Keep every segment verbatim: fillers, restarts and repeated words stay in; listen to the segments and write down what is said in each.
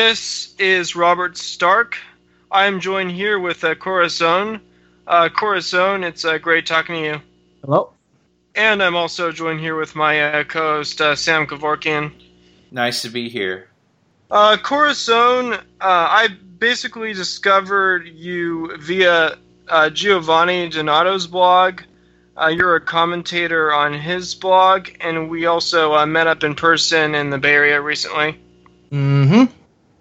This is Robert Stark. I am joined here with uh, Corazon. Uh, Corazon, it's uh, great talking to you. Hello. And I'm also joined here with my uh, co-host, uh, Sam Kevorkian. Nice to be here. Uh, Corazon, uh, I basically discovered you via uh, Giovanni Donato's blog. Uh, you're a commentator on his blog, and we also uh, met up in person in the Bay Area recently. Mm-hmm.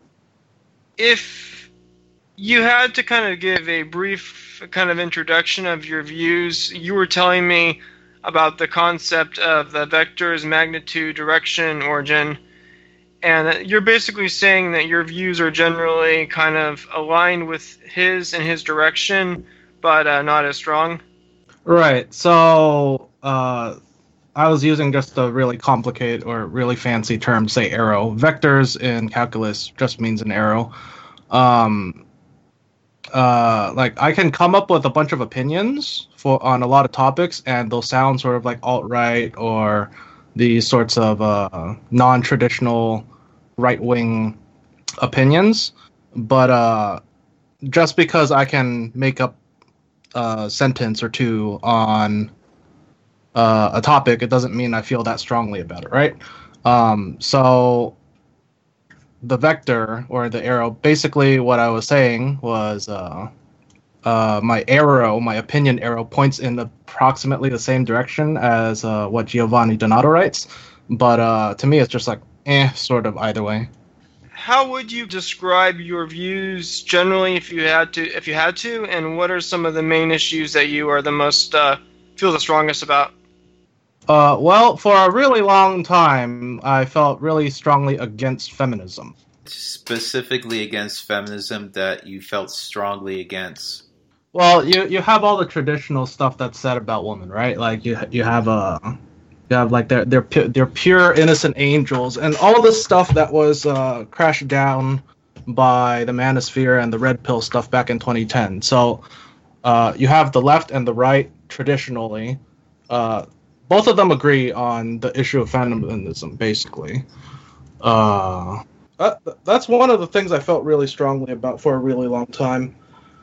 If you had to kind of give a brief kind of introduction of your views, you were telling me about the concept of the vectors, magnitude, direction, origin, and you're basically saying that your views are generally kind of aligned with his and his direction, but uh, not as strong. Right. So uh, I was using just a really complicated or really fancy term, say arrow. Vectors in calculus just means an arrow. Um, uh, like I can come up with a bunch of opinions for on a lot of topics, and they'll sound sort of like alt-right or these sorts of uh, non-traditional right-wing opinions. But uh, just because I can make up a sentence or two on uh, a topic, it doesn't mean I feel that strongly about it, right? Um, so the vector or the arrow, basically what I was saying was uh, uh, my arrow, my opinion arrow, points in approximately the same direction as uh, what Giovanni Donato writes, but uh, to me it's just like, eh, sort of either way. How would you describe your views generally, if you had to? If you had to, and what are some of the main issues that you are the most uh, feel the strongest about? Uh, well, for a really long time, I felt really strongly against feminism. Specifically against feminism that you felt strongly against. Well, you you have all the traditional stuff that's said about women, right? Like you you have a. Uh, You have like they're they're pu- they're pure innocent angels, and all the stuff that was uh, crashed down by the Manosphere and the Red Pill stuff back in twenty ten. So uh, you have the left and the right traditionally. Uh, both of them agree on the issue of feminism, basically. Uh, that, that's one of the things I felt really strongly about for a really long time.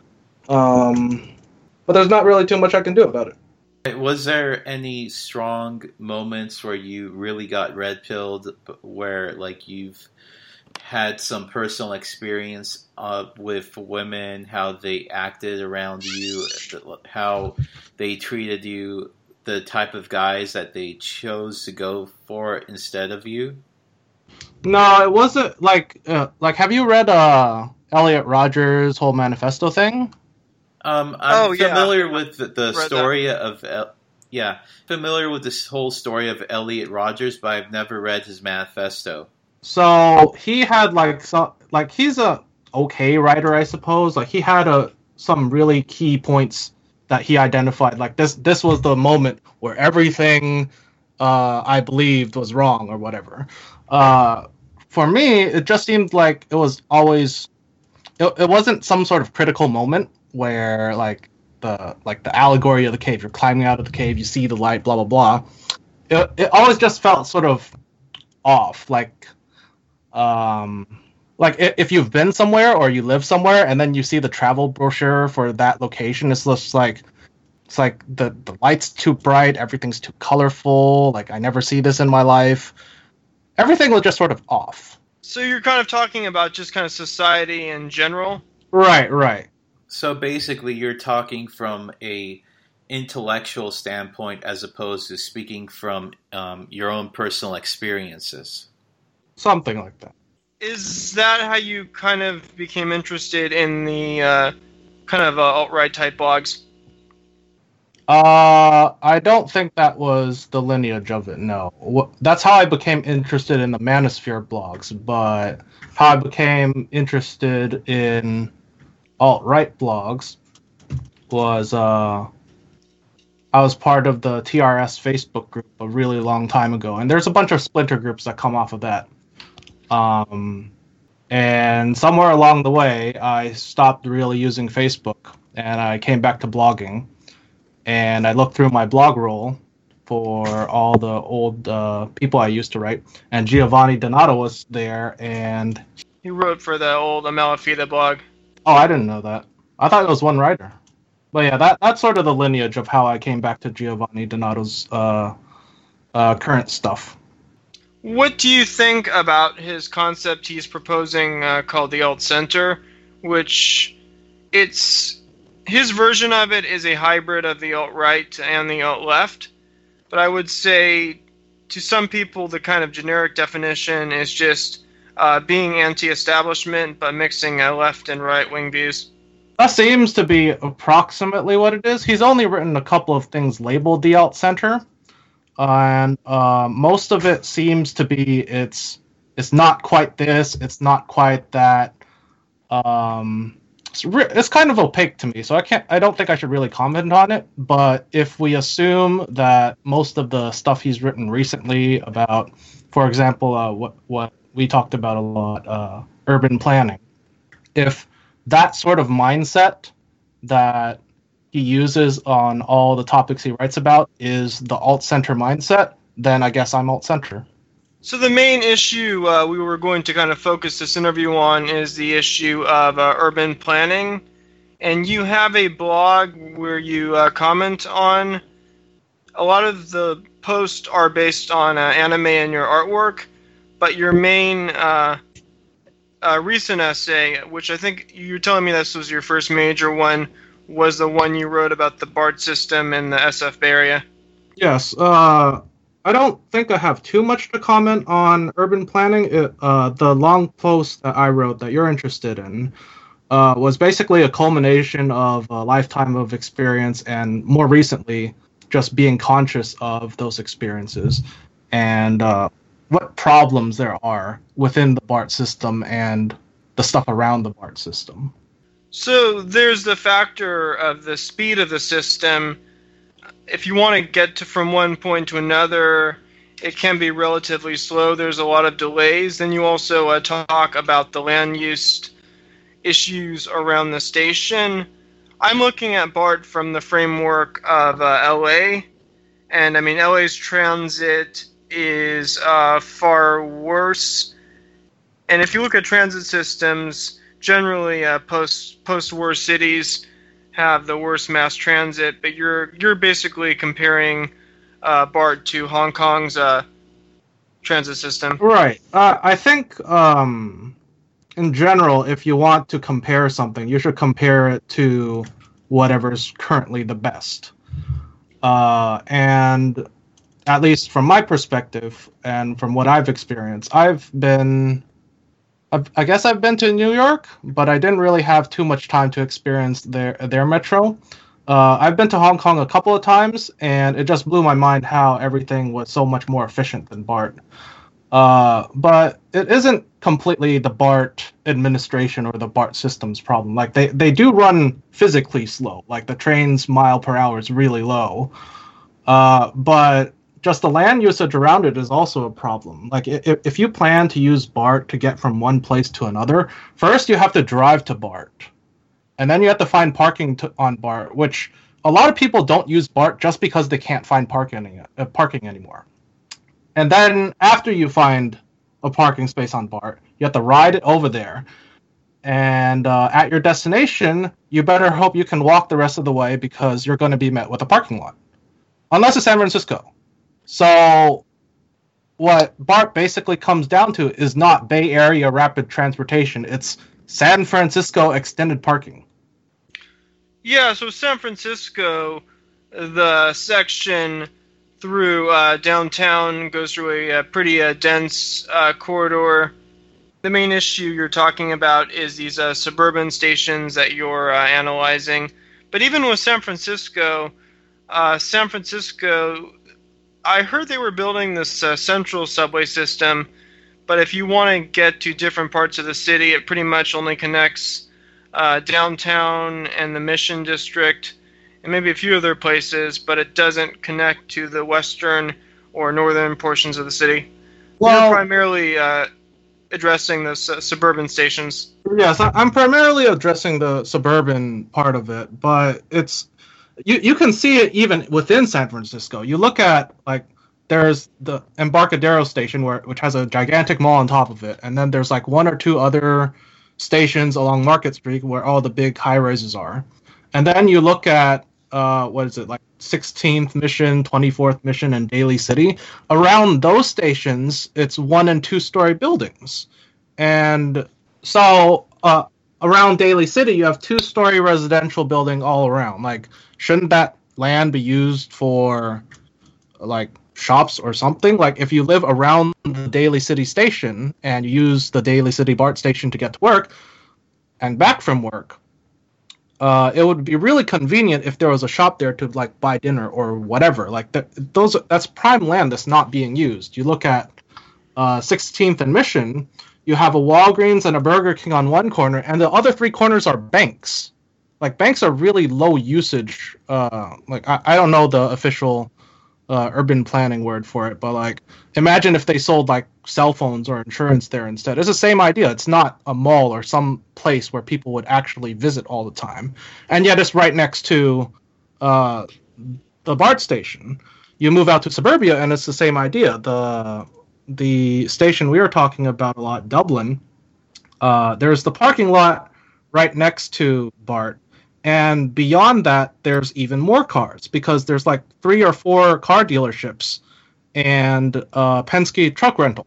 Um, but there's not really too much I can do about it. Was there any strong moments where you really got red-pilled, where like you've had some personal experience uh, with women, how they acted around you, how they treated you, the type of guys that they chose to go for instead of you? No, it wasn't like uh, like. Have you read uh, Elliot Rodgers' whole manifesto thing? Um, I'm oh, yeah. familiar with the, the story that. of, El- yeah, familiar with this whole story of Elliot Rodgers, but I've never read his manifesto. So he had like some, like he's a okay writer, I suppose. Like he had a some really key points that he identified. Like this, this was the moment where everything uh, I believed was wrong or whatever. Uh, for me, it just seemed like it was always, it, it wasn't some sort of critical moment where like the like the allegory of the cave, you're climbing out of the cave, you see the light, blah blah blah. It it always just felt sort of off, like um like if you've been somewhere or you live somewhere and then you see the travel brochure for that location, it's just like it's like the the light's too bright, everything's too colorful, like I never see this in my life. Everything was just sort of off. So you're kind of talking about just kind of society in general? Right, right. So basically, you're talking from a intellectual standpoint as opposed to speaking from um, your own personal experiences. Something like that. Is that how you kind of became interested in the uh, kind of uh, alt-right type blogs? Uh, I don't think that was the lineage of it, no. Wh- That's how I became interested in the Manosphere blogs, but how I became interested in alt-right blogs was uh I was part of the T R S Facebook group a really long time ago, and there's a bunch of splinter groups that come off of that. Um and somewhere along the way I stopped really using Facebook and I came back to blogging, and I looked through my blog roll for all the old uh, people I used to write, and Giovanni Donato was there, and He wrote for the old Amalafida blog. Oh, I didn't know that. I thought it was one writer. But yeah, that that's sort of the lineage of how I came back to Giovanni Donato's uh, uh, current stuff. What do you think about his concept he's proposing uh, called the alt center, which it's his version of it is a hybrid of the alt right and the alt left, but I would say to some people the kind of generic definition is just uh, being anti-establishment but mixing uh, left and right wing views. That seems to be approximately what it is. He's only written a couple of things labeled the alt center. And uh, most of it seems to be it's it's not quite this, it's not quite that. Um, it's, re- it's kind of opaque to me, so I can't. I don't think I should really comment on it. But if we assume that most of the stuff he's written recently about, for example, uh, what what we talked about a lot, uh, urban planning, if that sort of mindset that he uses on all the topics he writes about is the alt-center mindset, then I guess I'm alt-center. So the main issue uh, we were going to kind of focus this interview on is the issue of uh, urban planning. And you have a blog where you uh, comment on a lot of the posts are based on uh, anime and your artwork, but your main uh, uh, recent essay, which I think you're telling me this was your first major one, was the one you wrote about the BART system in the S F Bay area. Yes. Uh, I don't think I have too much to comment on urban planning. It, uh, the long post that I wrote that you're interested in uh, was basically a culmination of a lifetime of experience and more recently just being conscious of those experiences and uh, what problems there are within the BART system and the stuff around the BART system. So there's the factor of the speed of the system. If you want to get to from one point to another, it can be relatively slow. There's a lot of delays. Then you also uh, talk about the land use issues around the station. I'm looking at BART from the framework of uh, L A, and I mean L A's transit is uh, far worse. And if you look at transit systems, generally, uh, post post-war cities have the worst mass transit, but you're you're basically comparing uh, BART to Hong Kong's uh, transit system. Right. Uh, I think, um, in general, if you want to compare something, you should compare it to whatever's currently the best. Uh, and at least from my perspective and from what I've experienced, I've been... I guess I've been to New York, but I didn't really have too much time to experience their their metro. Uh, I've been to Hong Kong a couple of times, and it just blew my mind how everything was so much more efficient than BART. Uh, but it isn't completely the BART administration or the BART system's problem. Like they, they do run physically slow. Like the train's mile per hour is really low. Uh, but just the land usage around it is also a problem. Like if, if you plan to use BART to get from one place to another, first you have to drive to BART. And then you have to find parking to, on BART, which a lot of people don't use BART just because they can't find parking, uh, parking anymore. And then after you find a parking space on BART, you have to ride it over there. And uh, at your destination, you better hope you can walk the rest of the way because you're going to be met with a parking lot. Unless it's San Francisco. So what BART basically comes down to is not Bay Area rapid transportation. It's San Francisco extended parking. Yeah, so San Francisco, the section through uh, downtown goes through a, a pretty uh, dense uh, corridor. The main issue you're talking about is these uh, suburban stations that you're uh, analyzing. But even with San Francisco, uh, San Francisco... I heard they were building this uh, central subway system, but if you want to get to different parts of the city, it pretty much only connects uh, downtown and the Mission District, and maybe a few other places, but it doesn't connect to the western or northern portions of the city. Well, We're primarily uh, addressing the su- suburban stations. Yes, I'm primarily addressing the suburban part of it, but it's... You you can see it even within San Francisco. You look at like there's the Embarcadero station, where which has a gigantic mall on top of it, and then there's like one or two other stations along Market Street where all the big high rises are. And then you look at uh, what is it, like sixteenth Mission, twenty-fourth Mission, and Daly City. Around those stations, it's one and two story buildings. And so uh, around Daly City, you have two story residential building all around. Like, shouldn't that land be used for like shops or something? Like, if you live around the Daly City station and you use the Daly City BART station to get to work and back from work, uh, it would be really convenient if there was a shop there to like buy dinner or whatever. Like that, those that's prime land that's not being used. You look at uh, sixteenth and Mission, you have a Walgreens and a Burger King on one corner, and the other three corners are banks. Like, banks are really low usage. Uh, like I, I don't know the official Uh, urban planning word for it, but like, imagine if they sold like cell phones or insurance there instead. It's the same idea. It's not a mall or some place where people would actually visit all the time, and yet it's right next to uh, the BART station. You move out to suburbia, and it's the same idea. The the station we were talking about a lot, Dublin. Uh, there's the parking lot right next to BART. And beyond that, there's even more cars, because there's like three or four car dealerships and uh, Penske truck rental.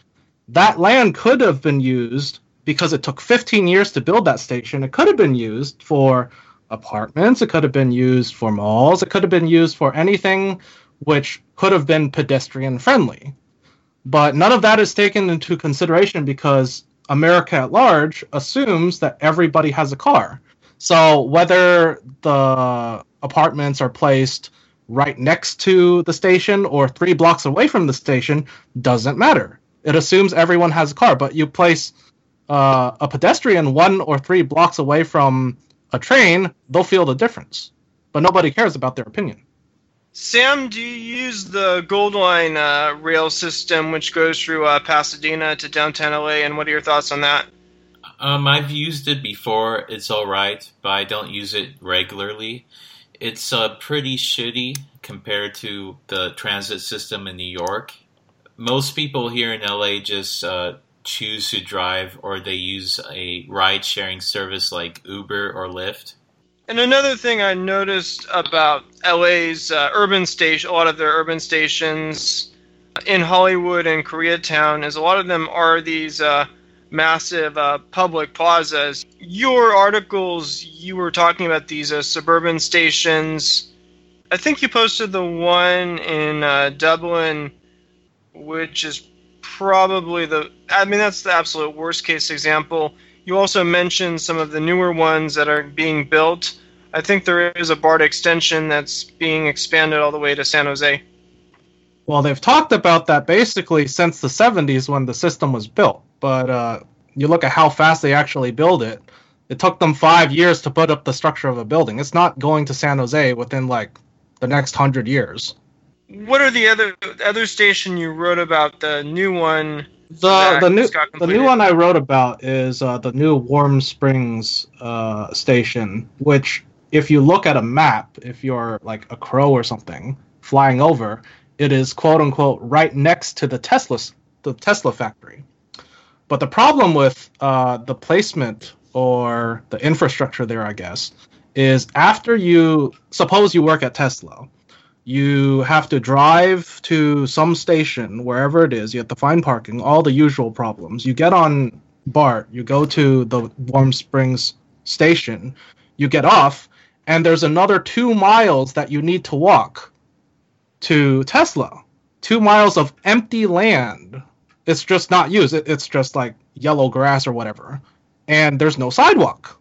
That land could have been used, because it took fifteen years to build that station. It could have been used for apartments. It could have been used for malls. It could have been used for anything which could have been pedestrian friendly. But none of that is taken into consideration, because America at large assumes that everybody has a car. So whether the apartments are placed right next to the station or three blocks away from the station doesn't matter. It assumes everyone has a car, but you place uh, a pedestrian one or three blocks away from a train, they'll feel the difference. But nobody cares about their opinion. Sam, do you use the Gold Line uh, rail system, which goes through uh, Pasadena to downtown L A, and what are your thoughts on that? Um, I've used it before. It's all right, but I don't use it regularly. It's uh, pretty shitty compared to the transit system in New York. Most people here in L A just uh, choose to drive, or they use a ride-sharing service like Uber or Lyft. And another thing I noticed about L A's uh, urban station, a lot of their urban stations in Hollywood and Koreatown, is a lot of them are these Uh, massive uh, public plazas. Your articles, you were talking about these uh, suburban stations. I think you posted the one in uh, Dublin, which is probably the, I mean, that's the absolute worst case example. You also mentioned some of the newer ones that are being built. I think there is a BART extension that's being expanded all the way to San Jose. Well, they've talked about that basically since the seventies when the system was built. But uh, you look at how fast they actually build it. It took them five years to put up the structure of a building. It's not going to San Jose within like the next hundred years. What are the other other station you wrote about? The new one. The the new the new one I wrote about is uh, the new Warm Springs uh, station, which if you look at a map, if you're like a crow or something flying over, it is quote unquote right next to the Tesla the Tesla factory. But the problem with uh, the placement or the infrastructure there, I guess, is after you, suppose you work at Tesla, you have to drive to some station, wherever it is, you have to find parking, all the usual problems. You get on BART, you go to the Warm Springs station, you get off, and there's another two miles that you need to walk to Tesla. Two miles of empty land. It's just not used. It, it's just like yellow grass or whatever. And there's no sidewalk.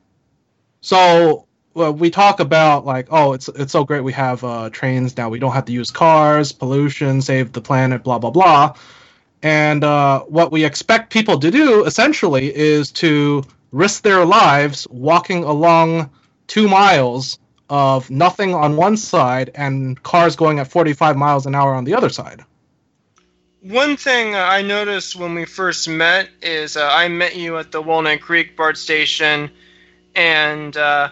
So well, we talk about like, oh, it's it's so great we have uh, trains now. We don't have to use cars, pollution, save the planet, blah, blah, blah. And uh, what we expect people to do, essentially, is to risk their lives walking along two miles of nothing on one side and cars going at forty-five miles an hour on the other side. One thing I noticed when we first met is uh, I met you at the Walnut Creek BART station, and uh,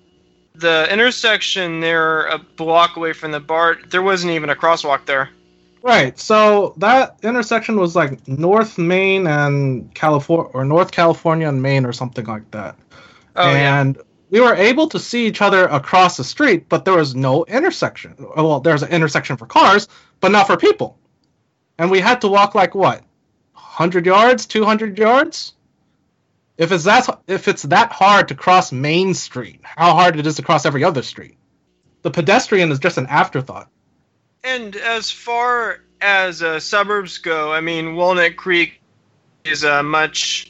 the intersection there, a block away from the BART, there wasn't even a crosswalk there. Right. So that intersection was like North Main and California, or North California and Maine, or something like that. Oh, and yeah. we were able to see each other across the street, but there was no intersection. Well, there's an intersection for cars, but not for people. And we had to walk like what, one hundred yards, two hundred yards? If it's that if it's that hard to cross Main Street, how hard it is to cross every other street? The pedestrian is just an afterthought. And as far as uh, suburbs go, I mean, Walnut Creek is a much.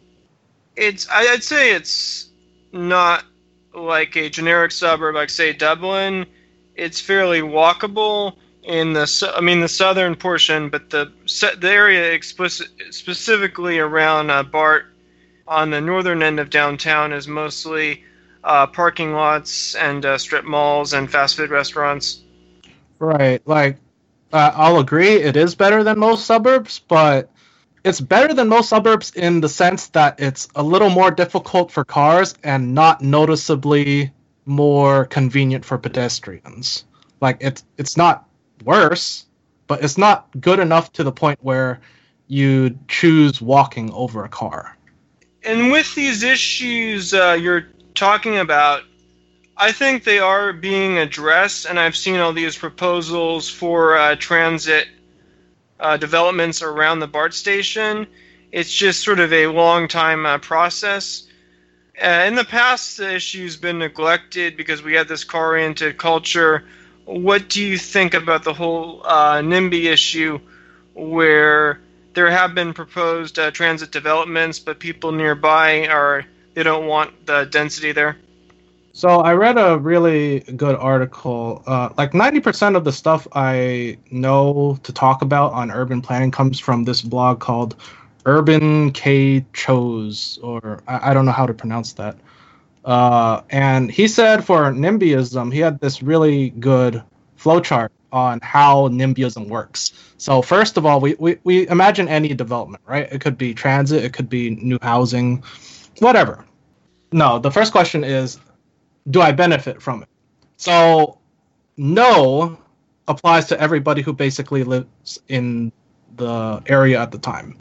It's I'd say it's not like a generic suburb like say Dublin. It's fairly walkable in the I mean the southern portion, but the the area explicit, specifically around uh, Bart on the northern end of downtown is mostly uh, parking lots and uh, strip malls and fast food restaurants. Right. Like, uh, I'll agree it is better than most suburbs, but it's better than most suburbs in the sense that it's a little more difficult for cars and not noticeably more convenient for pedestrians. Like, it's it's not worse, but it's not good enough to the point where you choose walking over a car. And with these issues uh, you're talking about, I think they are being addressed, and I've seen all these proposals for uh, transit uh, developments around the BART station. It's just sort of a long time uh, process. Uh, in the past, the issue's been neglected because we had this car-oriented culture. What do you think about the whole uh, NIMBY issue, where there have been proposed uh, transit developments, but people nearby are they don't want the density there? So I read a really good article. Uh, like ninety percent of the stuff I know to talk about on urban planning comes from this blog called Urban K Chose, or I, I don't know how to pronounce that. Uh, and he said for NIMBYism, he had this really good flowchart on how NIMBYism works. So first of all, we, we, we imagine any development, right? It could be transit, it could be new housing, whatever. No, the first question is, do I benefit from it? So, no applies to everybody who basically lives in the area at the time.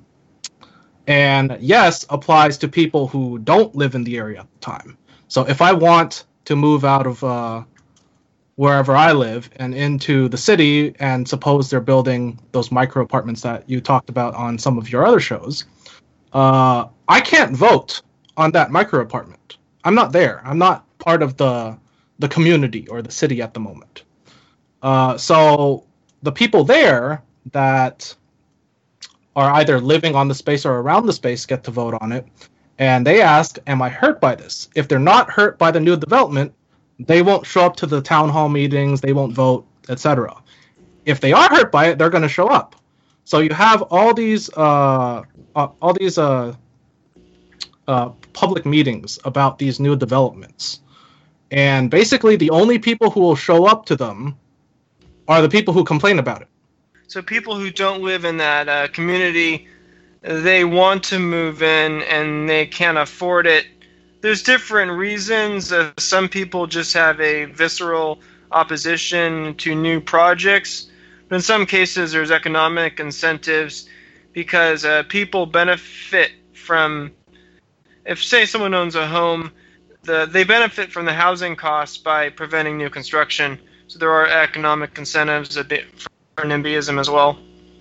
And yes applies to people who don't live in the area at the time. So if I want to move out of uh, wherever I live and into the city, and suppose they're building those micro apartments that you talked about on some of your other shows, uh, I can't vote on that micro apartment. I'm not there. I'm not part of the the community or the city at the moment. Uh, so the people there that are either living on the space or around the space get to vote on it. And they ask, am I hurt by this? If they're not hurt by the new development, they won't show up to the town hall meetings, they won't vote, et cetera. If they are hurt by it, they're going to show up. So you have all these uh, uh, all these uh, uh, public meetings about these new developments. And basically the only people who will show up to them are the people who complain about it. So people who don't live in that uh, community, they want to move in and they can't afford it. There's different reasons. Uh, some people just have a visceral opposition to new projects. But in some cases, there's economic incentives because uh, people benefit from, if say someone owns a home, the, they benefit from the housing costs by preventing new construction. So there are economic incentives a bit for NIMBYism as well.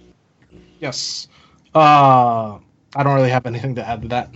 Yes. Uh, I don't really have anything to add to that.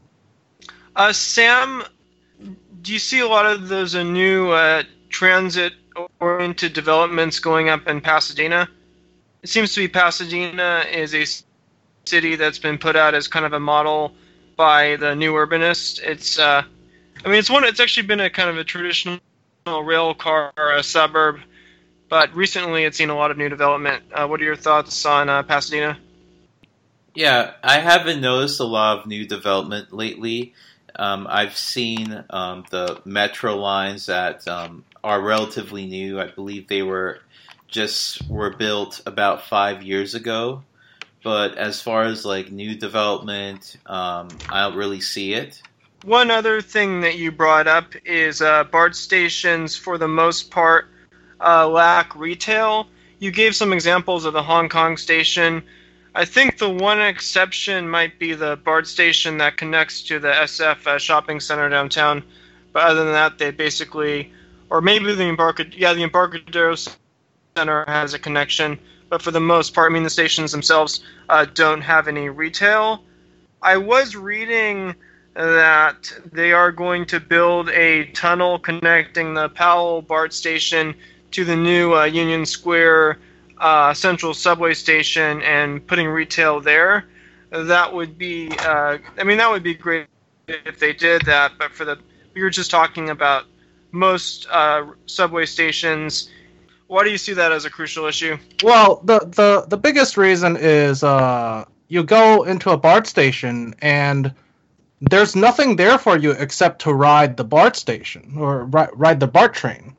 Uh, Sam, do you see a lot of those uh, new uh, transit-oriented developments going up in Pasadena? It seems to be Pasadena is a city that's been put out as kind of a model by the new urbanists. It's, uh, I mean, it's one. It's actually been a kind of a traditional rail car uh, suburb, but recently it's seen a lot of new development. Uh, what are your thoughts on uh, Pasadena? Yeah, I haven't noticed a lot of new development lately. Um, I've seen um, the metro lines that um, are relatively new. I believe they were just were built about five years ago. But as far as like new development, um, I don't really see it. One other thing that you brought up is uh, BART stations, for the most part, uh, lack retail. you gave some examples of the Hong Kong station. I think the one exception might be the BART station that connects to the S F uh, shopping center downtown. But other than that, they basically, or maybe the Embarcadero, yeah, the Embarcadero Center has a connection. But for the most part, I mean, the stations themselves uh, don't have any retail. I was reading that they are going to build a tunnel connecting the Powell BART station to the new uh, Union Square uh, Central Subway station and putting retail there. That would be, uh, I mean, that would be great if they did that. But for the, we were just talking about most uh, subway stations. Why do you see that as a crucial issue? Well, the the, the biggest reason is uh, you go into a BART station and there's nothing there for you except to ride the BART station or ri- ride the BART train.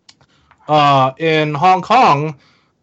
Uh, in Hong Kong,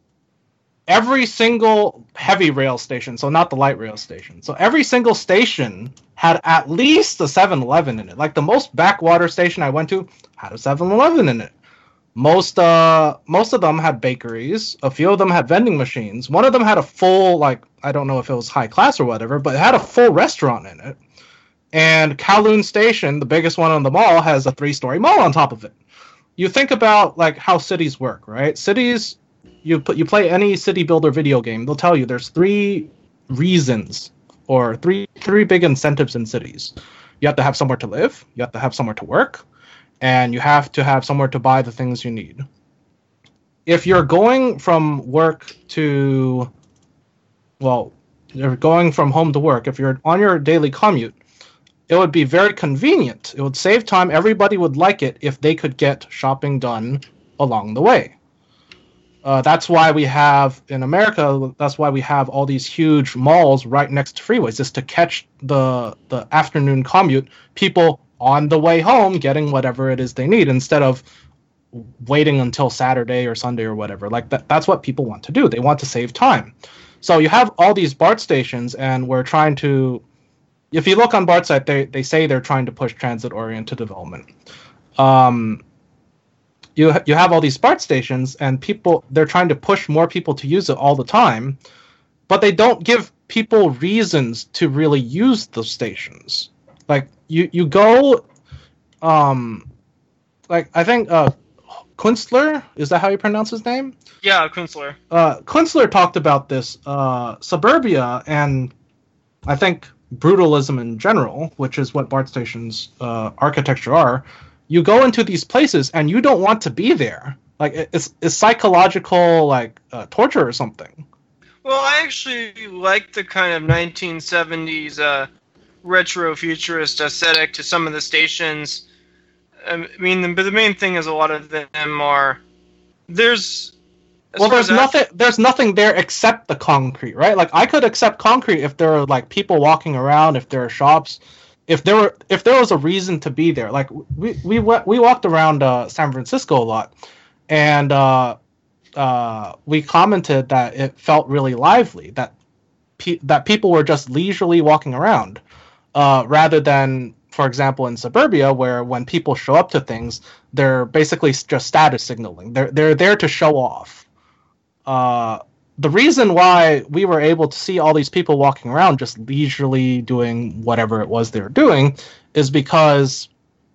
every single heavy rail station, so not the light rail station, so every single station had at least a seven eleven in it. Like the most backwater station I went to had a seven eleven in it. Most uh most of them had bakeries. A few of them had vending machines. One of them had a full, like, I don't know if it was high class or whatever, but it had a full restaurant in it. And Kowloon Station, the biggest one on the mall, has a three-story mall on top of it. You think about like how cities work, right? Cities, you put you play any city builder video game, they'll tell you there's three reasons or three three big incentives in cities. You have to have somewhere to live, you have to have somewhere to work, and you have to have somewhere to buy the things you need. If you're going from work to, well, you're going from home to work, if you're on your daily commute, it would be very convenient. It would save time. Everybody would like it if they could get shopping done along the way. Uh, that's why we have, in America, that's why we have all these huge malls right next to freeways, is to catch the the afternoon commute, people on the way home getting whatever it is they need instead of waiting until Saturday or Sunday or whatever. Like that, that's what people want to do. They want to save time. So you have all these BART stations, and we're trying to, if you look on BART's site, they, they say they're trying to push transit-oriented development. Um, you you have all these BART stations, and people, they're trying to push more people to use it all the time, but they don't give people reasons to really use those stations. Like, you, you go, um, like, I think, uh, Kunstler, is that how you pronounce his name? Yeah, Kunstler. Uh, Kunstler talked about this, uh, suburbia, and I think brutalism in general, which is what BART stations uh, architecture are. You go into these places and you don't want to be there. Like, it's, it's psychological, like, uh, torture or something. Well, I actually like the kind of nineteen seventies uh, retro-futurist aesthetic to some of the stations. I mean, the, but the main thing is a lot of them are, there's... Well, there's nothing. There's nothing there except the concrete, right? Like, I could accept concrete if there are like people walking around, if there are shops, if there were, if there was a reason to be there. Like, we we we walked around uh, San Francisco a lot, and uh, uh, we commented that it felt really lively, that pe- that people were just leisurely walking around, uh, rather than, for example, in suburbia, where when people show up to things, they're basically just status signaling. They're they're there to show off. Uh, the reason why we were able to see all these people walking around just leisurely doing whatever it was they were doing is because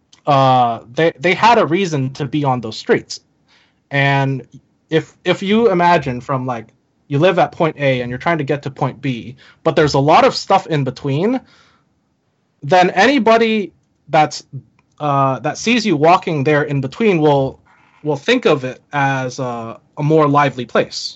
uh, they they had a reason to be on those streets. And if if you imagine from, like, you live at point A and you're trying to get to point B, but there's a lot of stuff in between, then anybody that's uh, that sees you walking there in between will will think of it as a, a more lively place.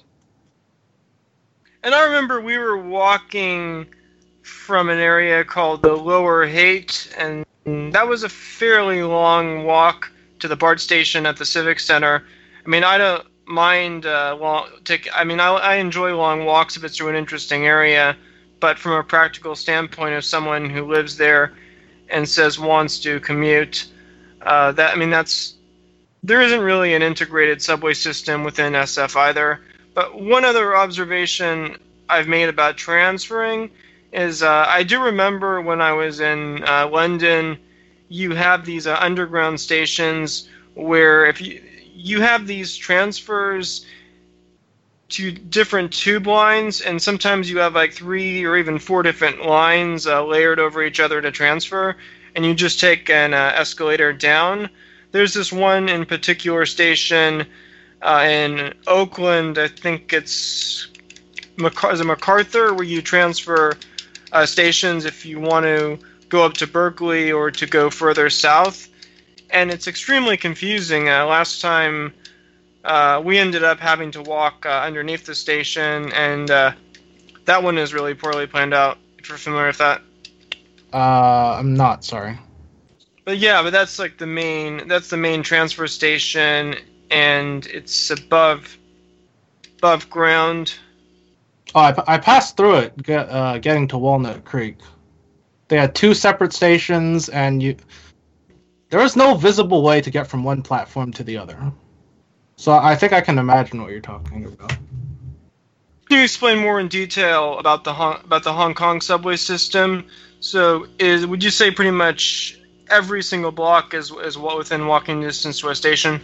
And I remember we were walking from an area called the Lower Haight, and that was a fairly long walk to the BART station at the Civic Center. I mean, I don't mind uh, long. Take, I mean, I, I enjoy long walks if it's through an interesting area, but from a practical standpoint, of someone who lives there and says wants to commute, uh, that I mean, that's. There isn't really an integrated subway system within S F either. But one other observation I've made about transferring is uh, I do remember when I was in uh, London, you have these uh, underground stations where if you you have these transfers, two different tube lines, and sometimes you have like three or even four different lines uh, layered over each other to transfer, and you just take an uh, escalator down. There's this one in particular station uh, in Oakland, I think it's Mac- is it MacArthur, where you transfer uh, stations if you want to go up to Berkeley or to go further south. And it's extremely confusing. Uh, last time uh, we ended up having to walk uh, underneath the station, and uh, that one is really poorly planned out, if you're familiar with that. Uh, I'm not, sorry. But yeah, but that's like the main, that's the main transfer station, and it's above, above ground. Oh, I, I passed through it, get, uh, getting to Walnut Creek. They had two separate stations, and you there was no visible way to get from one platform to the other. So I think I can imagine what you're talking about. Can you explain more in detail about the Hong, about the Hong Kong subway system? So, is would you say pretty much every single block is is within walking distance to a station?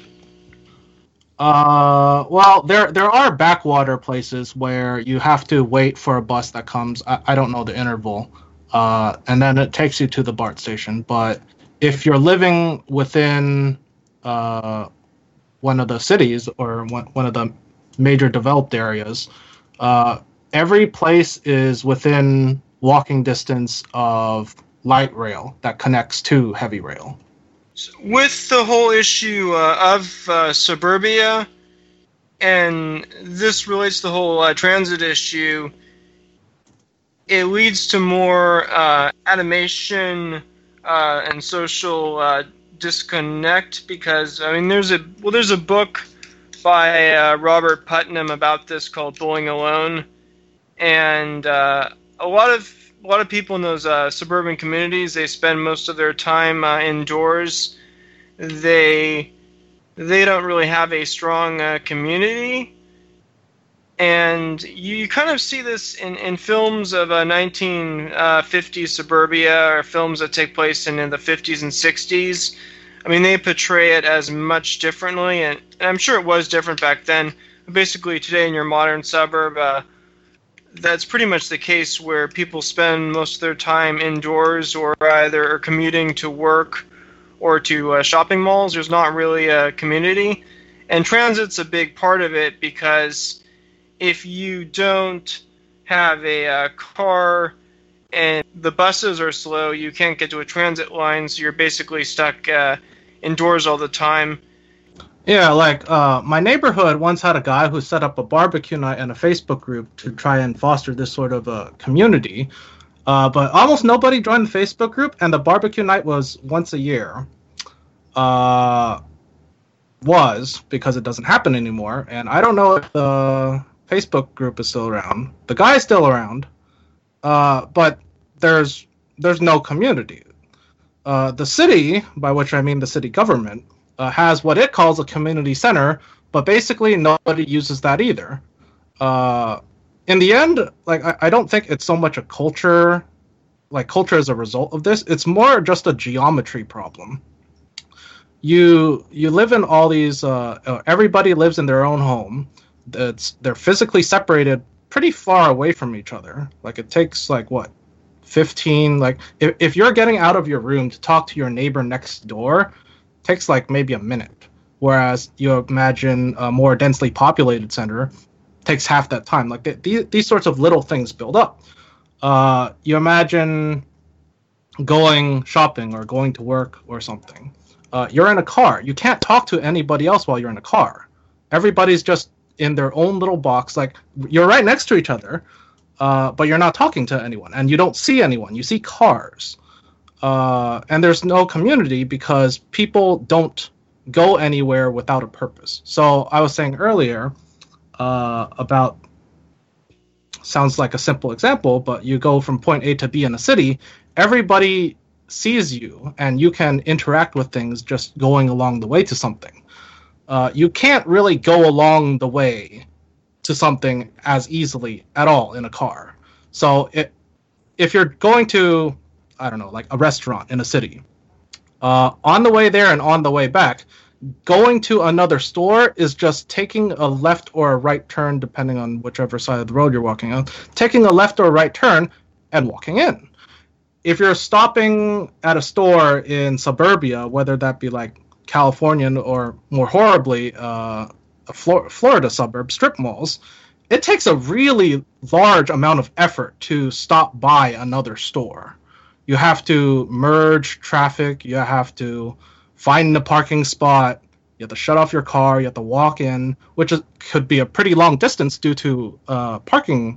Uh, well, there there are backwater places where you have to wait for a bus that comes. I, I don't know the interval, uh, and then it takes you to the BART station. But if you're living within uh, one of the cities or one one of the major developed areas, uh, every place is within walking distance of light rail that connects to heavy rail. With the whole issue uh, of uh, suburbia, and this relates to the whole uh, transit issue, it leads to more uh, animation uh, and social uh, disconnect, because I mean, there's a well, there's a book by uh, Robert Putnam about this called Bowling Alone, and uh, a lot of A lot of people in those uh, suburban communities, they spend most of their time uh, indoors. They they don't really have a strong uh, community, and you kind of see this in, in films of uh, nineteen fifties suburbia, or films that take place in, in the fifties and sixties. I mean, they portray it as much differently, and, and I'm sure it was different back then. But basically, today in your modern suburb, uh, that's pretty much the case, where people spend most of their time indoors or either commuting to work or to uh, shopping malls. There's not really a community. And transit's a big part of it, because if you don't have a uh, car and the buses are slow, you can't get to a transit line, so you're basically stuck uh, indoors all the time. Yeah, like, uh, my neighborhood once had a guy who set up a barbecue night and a Facebook group to try and foster this sort of a community. Uh, but almost nobody joined the Facebook group, and the barbecue night was once a year. Uh, was, because it doesn't happen anymore, and I don't know if the Facebook group is still around. The guy's still around, uh, but there's there's no community. Uh, the city, by which I mean the city government, Uh, has what it calls a community center, but basically nobody uses that either. Uh, in the end, like I, I don't think it's so much a culture, like culture as a result of this. It's more just a geometry problem. You you live in all these. Uh, uh, everybody lives in their own home. It's they're physically separated pretty far away from each other. Like it takes like what, fifteen. Like if if you're getting out of your room to talk to your neighbor next door, takes like maybe a minute, whereas you imagine a more densely populated center takes half that time. Like th- these these sorts of little things build up. Uh, you imagine going shopping or going to work or something. Uh, you're in a car. You can't talk to anybody else while you're in a car. Everybody's just in their own little box. Like you're right next to each other, uh, but you're not talking to anyone, and you don't see anyone. You see cars. Uh, and there's no community because people don't go anywhere without a purpose. So I was saying earlier uh, about, sounds like a simple example, but you go from point A to B in a city, everybody sees you and you can interact with things just going along the way to something. Uh, you can't really go along the way to something as easily at all in a car. So it, if you're going to, I don't know, like a restaurant in a city, uh, on the way there and on the way back, going to another store is just taking a left or a right turn, depending on whichever side of the road you're walking on, taking a left or a right turn and walking in. If you're stopping at a store in suburbia, whether that be like Californian or more horribly, uh, Flor- Florida suburb strip malls, it takes a really large amount of effort to stop by another store. You have to merge traffic, you have to find the parking spot, you have to shut off your car, you have to walk in, which is, could be a pretty long distance due to uh, parking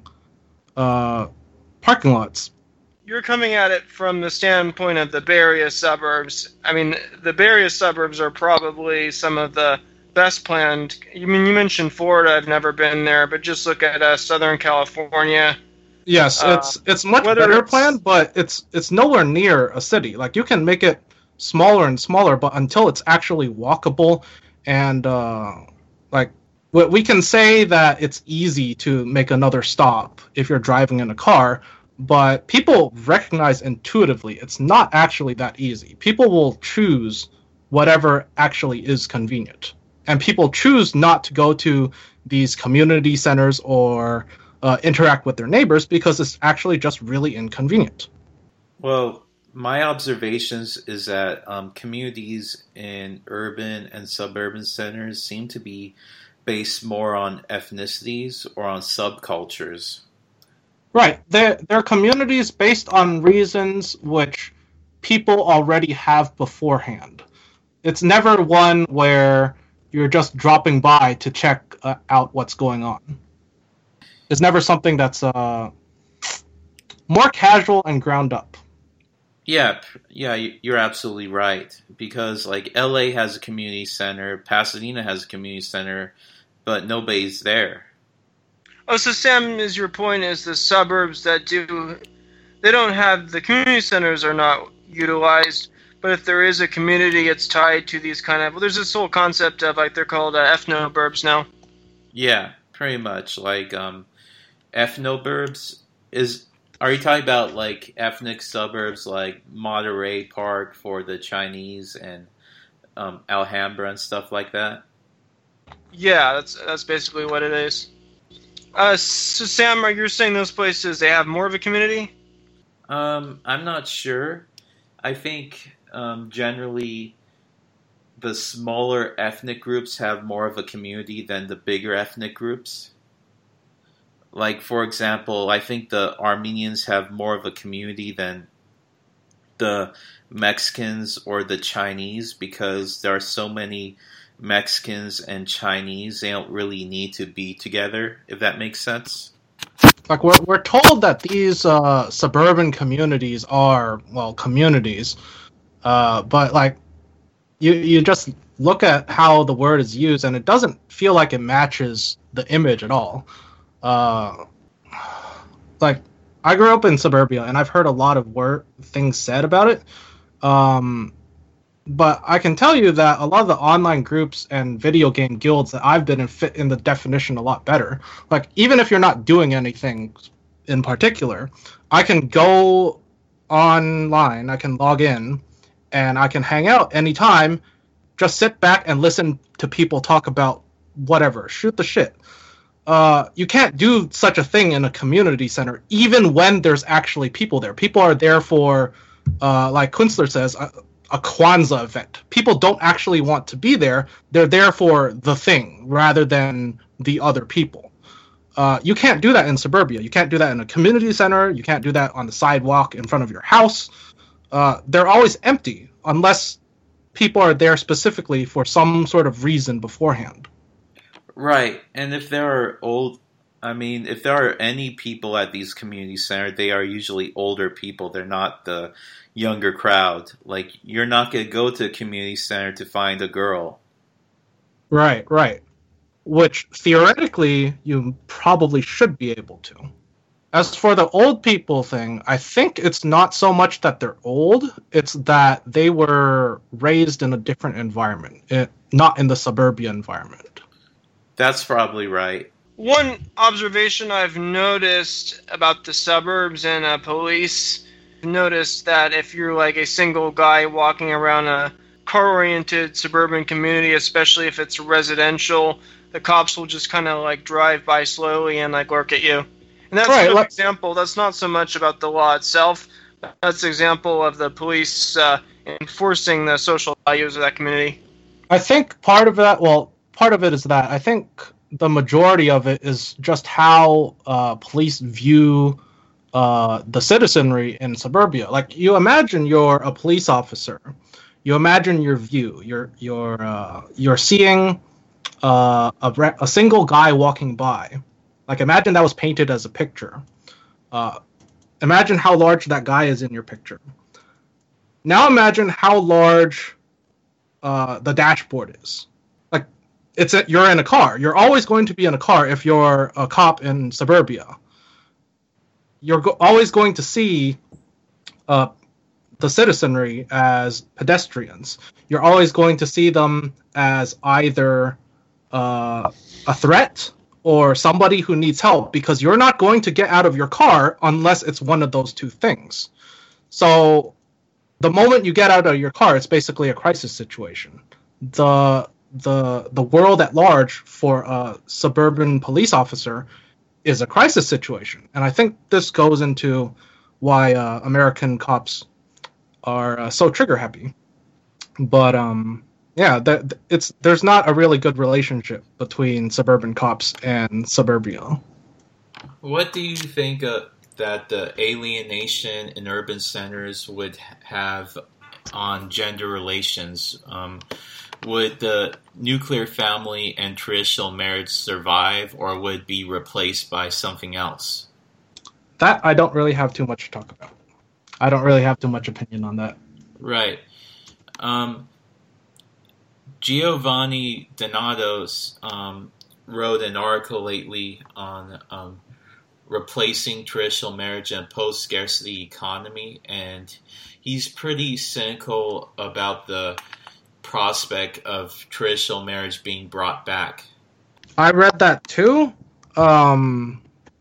uh, parking lots. You're coming at it from the standpoint of the Bay Area suburbs. I mean, the Bay Area suburbs are probably some of the best planned. I mean, you mentioned Florida. I've never been there, but just look at uh, Southern California. Yes, uh, it's it's much better it's, planned, but it's it's nowhere near a city. Like, you can make it smaller and smaller, but until it's actually walkable and uh, like we we can say that it's easy to make another stop if you're driving in a car. But people recognize intuitively it's not actually that easy. People will choose whatever actually is convenient. And people choose not to go to these community centers or uh, interact with their neighbors because it's actually just really inconvenient. Well, my observations is that um, communities in urban and suburban centers seem to be based more on ethnicities or on subcultures. Right. They're, they're communities based on reasons which people already have beforehand. It's never one where you're just dropping by to check uh, out what's going on. It's never something that's uh, more casual and ground up. Yeah, yeah, you're absolutely right. Because, like, L A has a community center, Pasadena has a community center, but nobody's there. Oh, so Sam, is your point is the suburbs that do, they don't have, the community centers are not utilized, but if there is a community, it's tied to these kind of, well, there's this whole concept of, like, they're called uh, ethnoburbs now. Yeah, pretty much. Like, um, ethnoburbs is, are you talking about, like, ethnic suburbs like Monterey Park for the Chinese and um, Alhambra and stuff like that? Yeah, that's that's basically what it is. Uh, so Sam, are you saying those places, they have more of a community? Um, I'm not sure. I think um, generally the smaller ethnic groups have more of a community than the bigger ethnic groups. Like, for example, I think the Armenians have more of a community than the Mexicans or the Chinese because there are so many Mexicans and Chinese, they don't really need to be together, if that makes sense. Like, we're, we're told that these uh, suburban communities are, well, communities, uh, but, like, you you just look at how the word is used, and it doesn't feel like it matches the image at all. Uh, like, I grew up in suburbia, and I've heard a lot of word things said about it. Um... But I can tell you that a lot of the online groups and video game guilds that I've been in fit in the definition a lot better. Like, even if you're not doing anything in particular, I can go online, I can log in, and I can hang out anytime, just sit back and listen to people talk about whatever, shoot the shit. Uh, you can't do such a thing in a community center, even when there's actually people there. People are there for, uh, like Kunstler says, uh, a Kwanzaa event. People don't actually want to be there. They're there for the thing rather than the other people. Uh, you can't do that in suburbia. You can't do that in a community center. You can't do that on the sidewalk in front of your house. Uh, they're always empty unless people are there specifically for some sort of reason beforehand. Right. And if there are old, I mean, if there are any people at these community centers, they are usually older people. They're not the younger crowd. Like, you're not going to go to a community center to find a girl. Right, right. Which, theoretically, you probably should be able to. As for the old people thing, I think it's not so much that they're old, it's that they were raised in a different environment, it, not in the suburbia environment. That's probably right. One observation I've noticed about the suburbs and uh, police, noticed that if you're like a single guy walking around a car-oriented suburban community, especially if it's residential, the cops will just kind of like drive by slowly and like lurk at you. And that's Right, an like- example. That's not so much about the law itself. That's an example of the police uh, enforcing the social values of that community. I think part of that, well, part of it is that I think the majority of it is just how uh, police view uh, the citizenry in suburbia. Like, you imagine you're a police officer, you imagine your view. You're you're uh, you're seeing uh, a re- a single guy walking by. Like, imagine that was painted as a picture. Uh, imagine how large that guy is in your picture. Now imagine how large uh, the dashboard is. Like, it's a, you're in a car. You're always going to be in a car if you're a cop in suburbia. You're go- always going to see uh, the citizenry as pedestrians. You're always going to see them as either uh, a threat or somebody who needs help, because you're not going to get out of your car unless it's one of those two things. So the moment you get out of your car, it's basically a crisis situation. The the the world at large for a suburban police officer is a crisis situation, and I think this goes into why uh, American cops are uh, so trigger happy. But um, yeah, that it's there's not a really good relationship between suburban cops and suburbia. What do you think uh, that the alienation in urban centers would have on gender relations? Um, would the nuclear family and traditional marriage survive, or would be replaced by something else? That I don't really have too much to talk about. I don't really have too much opinion on that. Right. Um, Giovanni Donato um, wrote an article lately on um, replacing traditional marriage in a post-scarcity economy, and he's pretty cynical about the prospect of traditional marriage being brought back. I read that too. Um,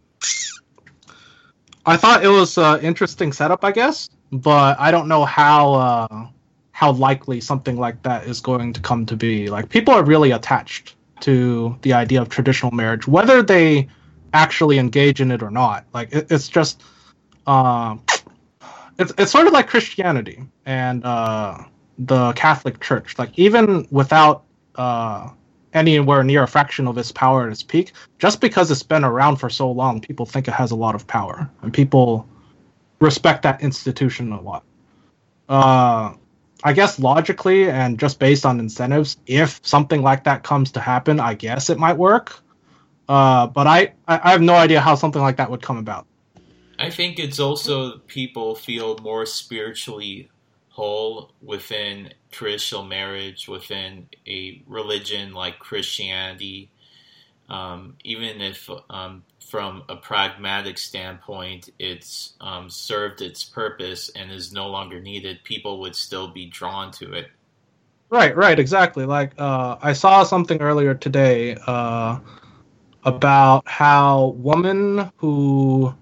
I thought it was an interesting setup, I guess, but I don't know how uh, how likely something like that is going to come to be. Like, people are really attached to the idea of traditional marriage, whether they actually engage in it or not. Like, it, it's just, um, it's it's sort of like Christianity and uh, the Catholic Church. Like, even without uh, anywhere near a fraction of its power at its peak, just because it's been around for so long, people think it has a lot of power, and people respect that institution a lot. Uh, I guess logically and just based on incentives, if something like that comes to happen, I guess it might work. Uh, but I, I have no idea how something like that would come about. I think it's also people feel more spiritually whole within traditional marriage, within a religion like Christianity. Um, even if um, from a pragmatic standpoint it's um, served its purpose and is no longer needed, people would still be drawn to it. Right, right, exactly. Like, uh, I saw something earlier today uh, about how women who...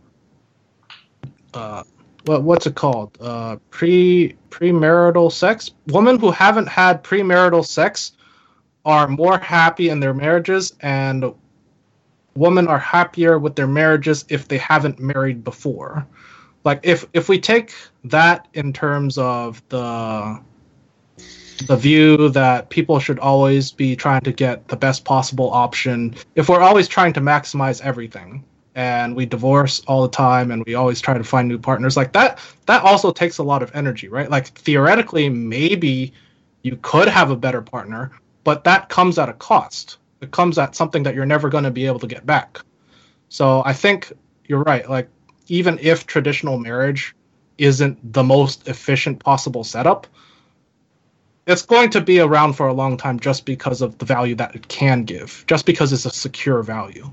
Uh, what what's it called? Uh, pre premarital sex. Women who haven't had premarital sex are more happy in their marriages, and women are happier with their marriages if they haven't married before. Like, if if we take that in terms of the the view that people should always be trying to get the best possible option, if we're always trying to maximize everything, and we divorce all the time and we always try to find new partners, like that that also takes a lot of energy, right? Like, theoretically, maybe you could have a better partner, but that comes at a cost. It comes at something that you're never going to be able to get back. So I think you're right. Like, even if traditional marriage isn't the most efficient possible setup, it's going to be around for a long time just because of the value that it can give, just because it's a secure value.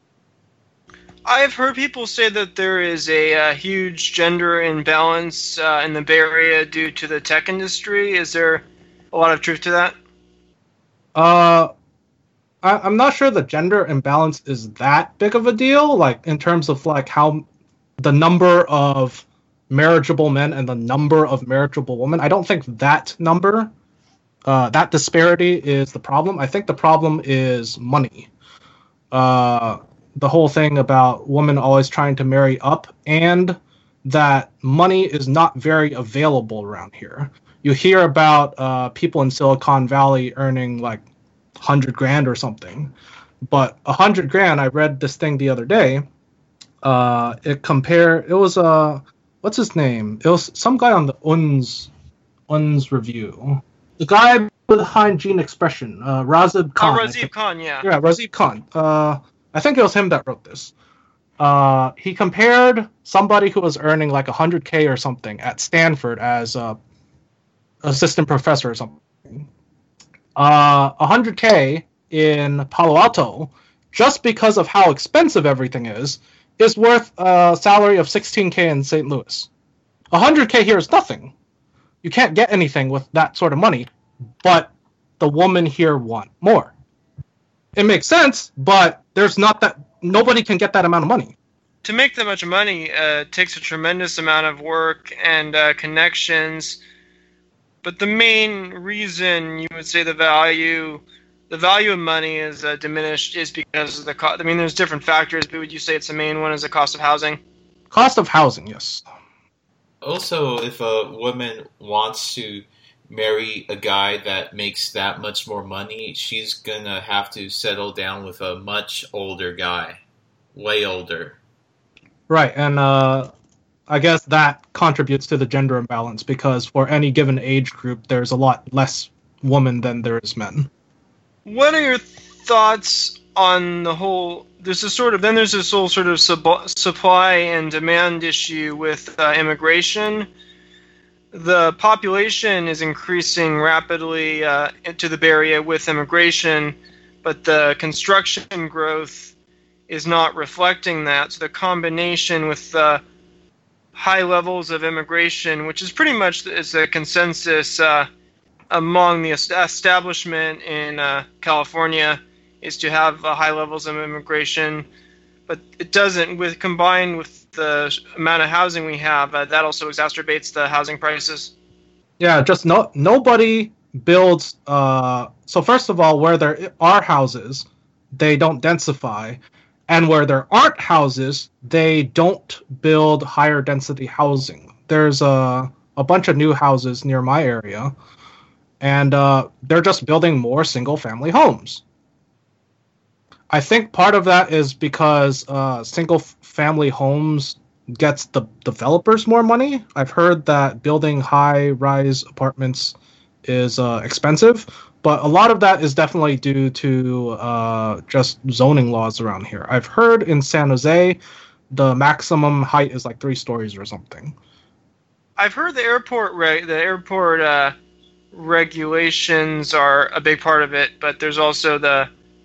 I've heard people say that there is a uh, huge gender imbalance uh, in the Bay Area due to the tech industry. Is there a lot of truth to that? Uh, I, I'm not sure the gender imbalance is that big of a deal, like, in terms of, like, how the number of marriageable men and the number of marriageable women. I don't think that number Uh, that disparity is the problem. I think the problem is money. Uh, the whole thing about women always trying to marry up, and that money is not very available around here. You hear about uh, people in Silicon Valley earning like one hundred grand or something, but one hundred grand, I read this thing the other day, uh, it compare, it was, uh, what's his name? It was some guy on the U N S, U N S review. The guy behind Gene Expression, uh, Razib Khan. Oh, Razib Khan, yeah. Yeah, Razib Khan. Uh, I think it was him that wrote this. Uh, he compared somebody who was earning like one hundred K or something at Stanford as a assistant professor or something. Uh, one hundred K in Palo Alto, just because of how expensive everything is, is worth a salary of sixteen K in Saint Louis. one hundred K here is nothing. You can't get anything with that sort of money, but the women here want more. It makes sense, but there's not that, nobody can get that amount of money. To make that much money uh, takes a tremendous amount of work and uh, connections. But the main reason you would say the value, the value of money is uh, diminished is because of the cost. I mean, there's different factors, but would you say it's the main one is the cost of housing? Cost of housing, yes. Also, if a woman wants to marry a guy that makes that much more money, she's gonna have to settle down with a much older guy, way older. Right, and uh, I guess that contributes to the gender imbalance because for any given age group, there's a lot less women than there is men. What are your thoughts on the whole? There's a sort of then there's this whole sort of sub, supply and demand issue with uh, immigration. The population is increasing rapidly uh, into the Bay Area with immigration, but the construction growth is not reflecting that. So the combination with the high levels of immigration, which is pretty much is a consensus uh, among the establishment in uh, California, is to have uh, high levels of immigration, but it doesn't. With combined with the amount of housing we have, uh, that also exacerbates the housing prices. Yeah, just no nobody builds. Uh, so first of all, where there are houses, they don't densify, and where there aren't houses, they don't build higher density housing. There's a a bunch of new houses near my area, and uh, they're just building more single family homes. I think part of that is because uh, single-family homes gets the developers more money. I've heard that building high-rise apartments is uh, expensive, but a lot of that is definitely due to uh, just zoning laws around here. I've heard in San Jose, the maximum height is like three stories or something. I've heard the airport re- the airport uh, regulations are a big part of it, but there's also the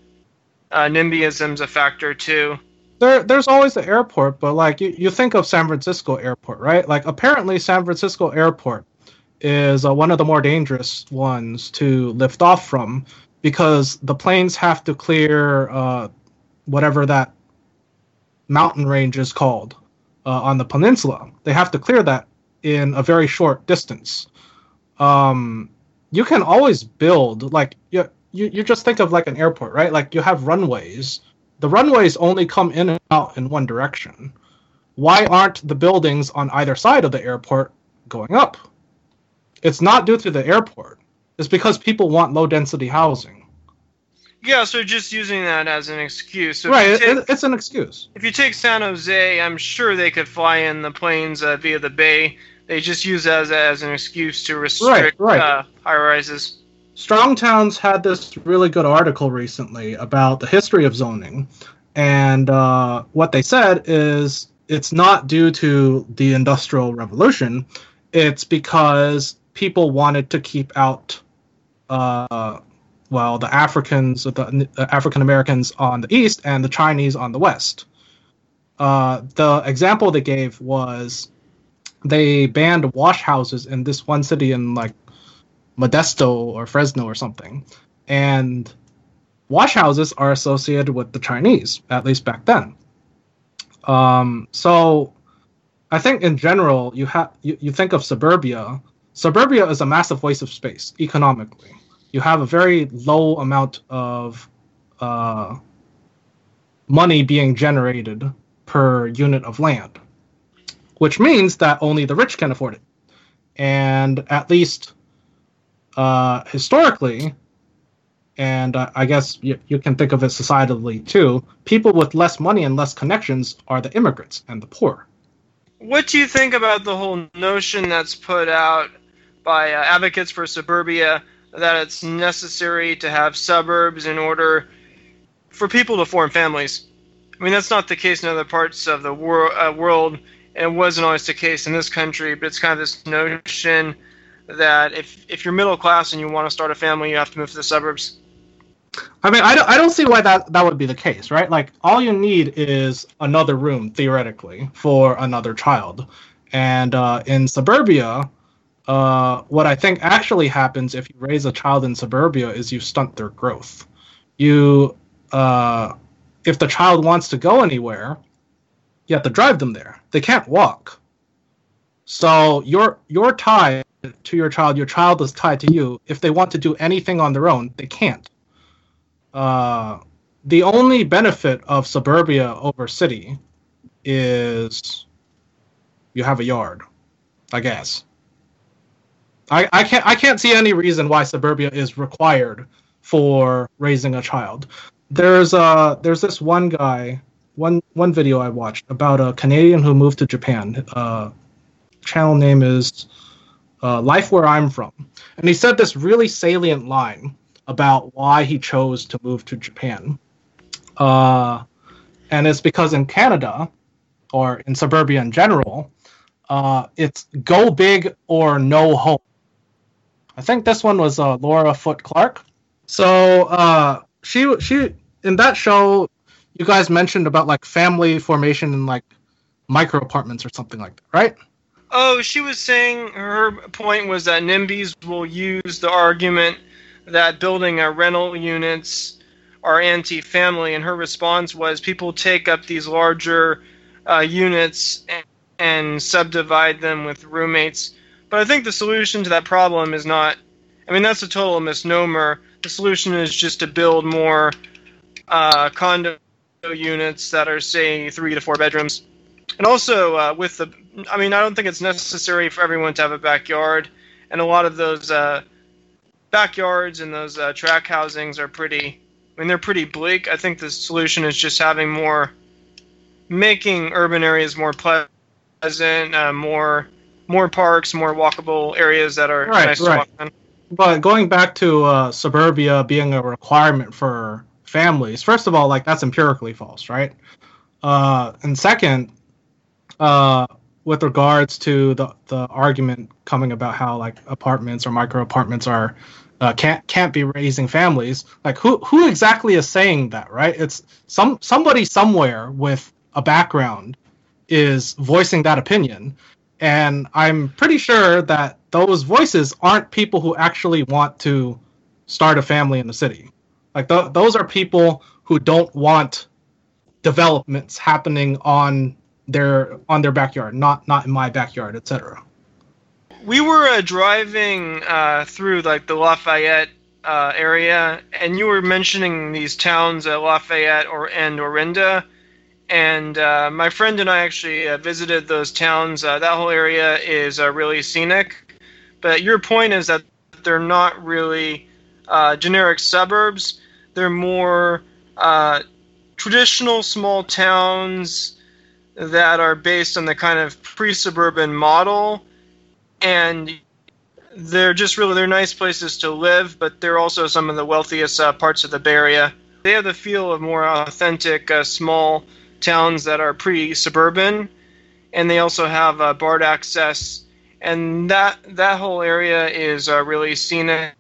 Uh, NIMBYism's a factor too. There, there's always the airport, but like you, you think of San Francisco Airport, right? Like apparently San Francisco Airport is uh, one of the more dangerous ones to lift off from because the planes have to clear uh, whatever that mountain range is called uh, on the peninsula. They have to clear that in a very short distance. Um, you can always build like you. You, you just think of like an airport, right? Like you have runways. The runways only come in and out in one direction. Why aren't the buildings on either side of the airport going up? It's not due to the airport. It's because people want low density housing. Yeah, so just using that as an excuse. So right, take, it, it's an excuse. If you take San Jose, I'm sure they could fly in the planes uh, via the bay. They just use that as, as an excuse to restrict right, right. Uh, high rises. Strong Towns had this really good article recently about the history of zoning, and uh, what they said is it's not due to the Industrial Revolution, it's because people wanted to keep out, uh, well, the Africans, the African Americans on the east and the Chinese on the west. Uh, the example they gave was they banned wash houses in this one city in like Modesto or Fresno or something, and wash houses are associated with the Chinese, at least back then. Um, so I think in general, you have you, you think of suburbia. Suburbia is a massive waste of space economically. you have a very low amount of uh, money being generated per unit of land, which means that only the rich can afford it. And at least uh, historically, and uh, I guess you, you can think of it societally too, people with less money and less connections are the immigrants and the poor. What do you think about the whole notion that's put out by uh, advocates for suburbia that it's necessary to have suburbs in order for people to form families? I mean, that's not the case in other parts of the wor- uh, world, and it wasn't always the case in this country, but it's kind of this notion that if, if you're middle class and you want to start a family, you have to move to the suburbs. I mean, I don't, I don't see why that, that would be the case, right? Like, all you need is another room, theoretically, for another child. And uh, in suburbia, uh, what I think actually happens if you raise a child in suburbia is you stunt their growth. You, uh, if the child wants to go anywhere, you have to drive them there. They can't walk. So you're, you're tied to your child. Your child is tied to you. If they want to do anything on their own, they can't. Uh, the only benefit of suburbia over city is you have a yard, I guess. I, I can't I can't see any reason why suburbia is required for raising a child. There's uh there's this one guy, one one video I watched about a Canadian who moved to Japan. Uh, channel name is uh, Life Where I'm From, and he said this really salient line about why he chose to move to Japan. Uh, and it's because in Canada, or in suburbia in general, uh, it's go big or no home. I think this one was uh, Laura Foote Clark. So uh, she she in that show, you guys mentioned about like family formation in like micro apartments or something like that, right? Oh, she was saying her point was that NIMBYs will use the argument that building a rental units are anti-family, and her response was people take up these larger uh, units and, and subdivide them with roommates. But I think the solution to that problem is not, I mean, that's a total misnomer. The solution is just to build more uh, condo units that are, say, three to four bedrooms. And also, uh, with the, I mean, I don't think it's necessary for everyone to have a backyard, and a lot of those uh, backyards and those uh, track housings are pretty, I mean, they're pretty bleak. I think the solution is just having more, making urban areas more pleasant, uh, more more parks, more walkable areas that are right, nice right. to walk in. But going back to uh, suburbia being a requirement for families, first of all, like that's empirically false, right? Uh, and second, uh, with regards to the, the argument coming about how like apartments or micro apartments are uh, can't can't be raising families, like who who exactly is saying that, right? It's some somebody somewhere with a background is voicing that opinion, and I'm pretty sure that those voices aren't people who actually want to start a family in the city. Like th- those are people who don't want developments happening on their on their backyard, not not in my backyard, et cetera. We were uh, driving uh, through like the Lafayette uh, area, and you were mentioning these towns, uh, Lafayette or and Orinda, and uh, my friend and I actually uh, visited those towns. Uh, that whole area is uh, really scenic, but your point is that they're not really uh, generic suburbs. They're more uh, traditional small towns that are based on the kind of pre-suburban model, and they're just really, they're nice places to live, but they're also some of the wealthiest uh, parts of the Bay Area. They have the feel of more authentic uh, small towns that are pre-suburban, and they also have uh, BART access, and that that whole area is uh, really scenic.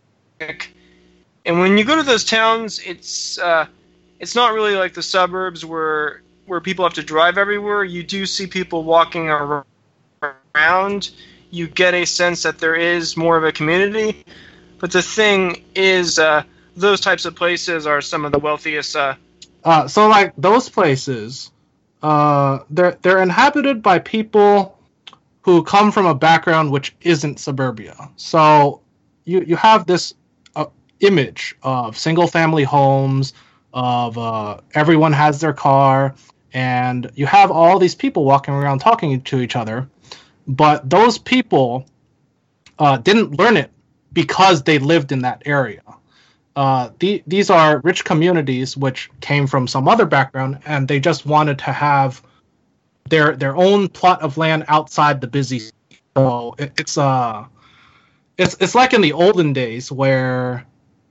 And when you go to those towns, it's uh, it's not really like the suburbs where where people have to drive everywhere. You do see people walking around. You get a sense that there is more of a community. But the thing is, uh, those types of places are some of the wealthiest. Uh, uh, so, like, those places, uh, they're, they're inhabited by people who come from a background which isn't suburbia. So you, you have this uh, image of single family homes, of uh, everyone has their car, and you have all these people walking around talking to each other, but those people uh, didn't learn it because they lived in that area. Uh, the, these are rich communities which came from some other background, and they just wanted to have their their own plot of land outside the busy. So it, it's uh, it's it's like in the olden days where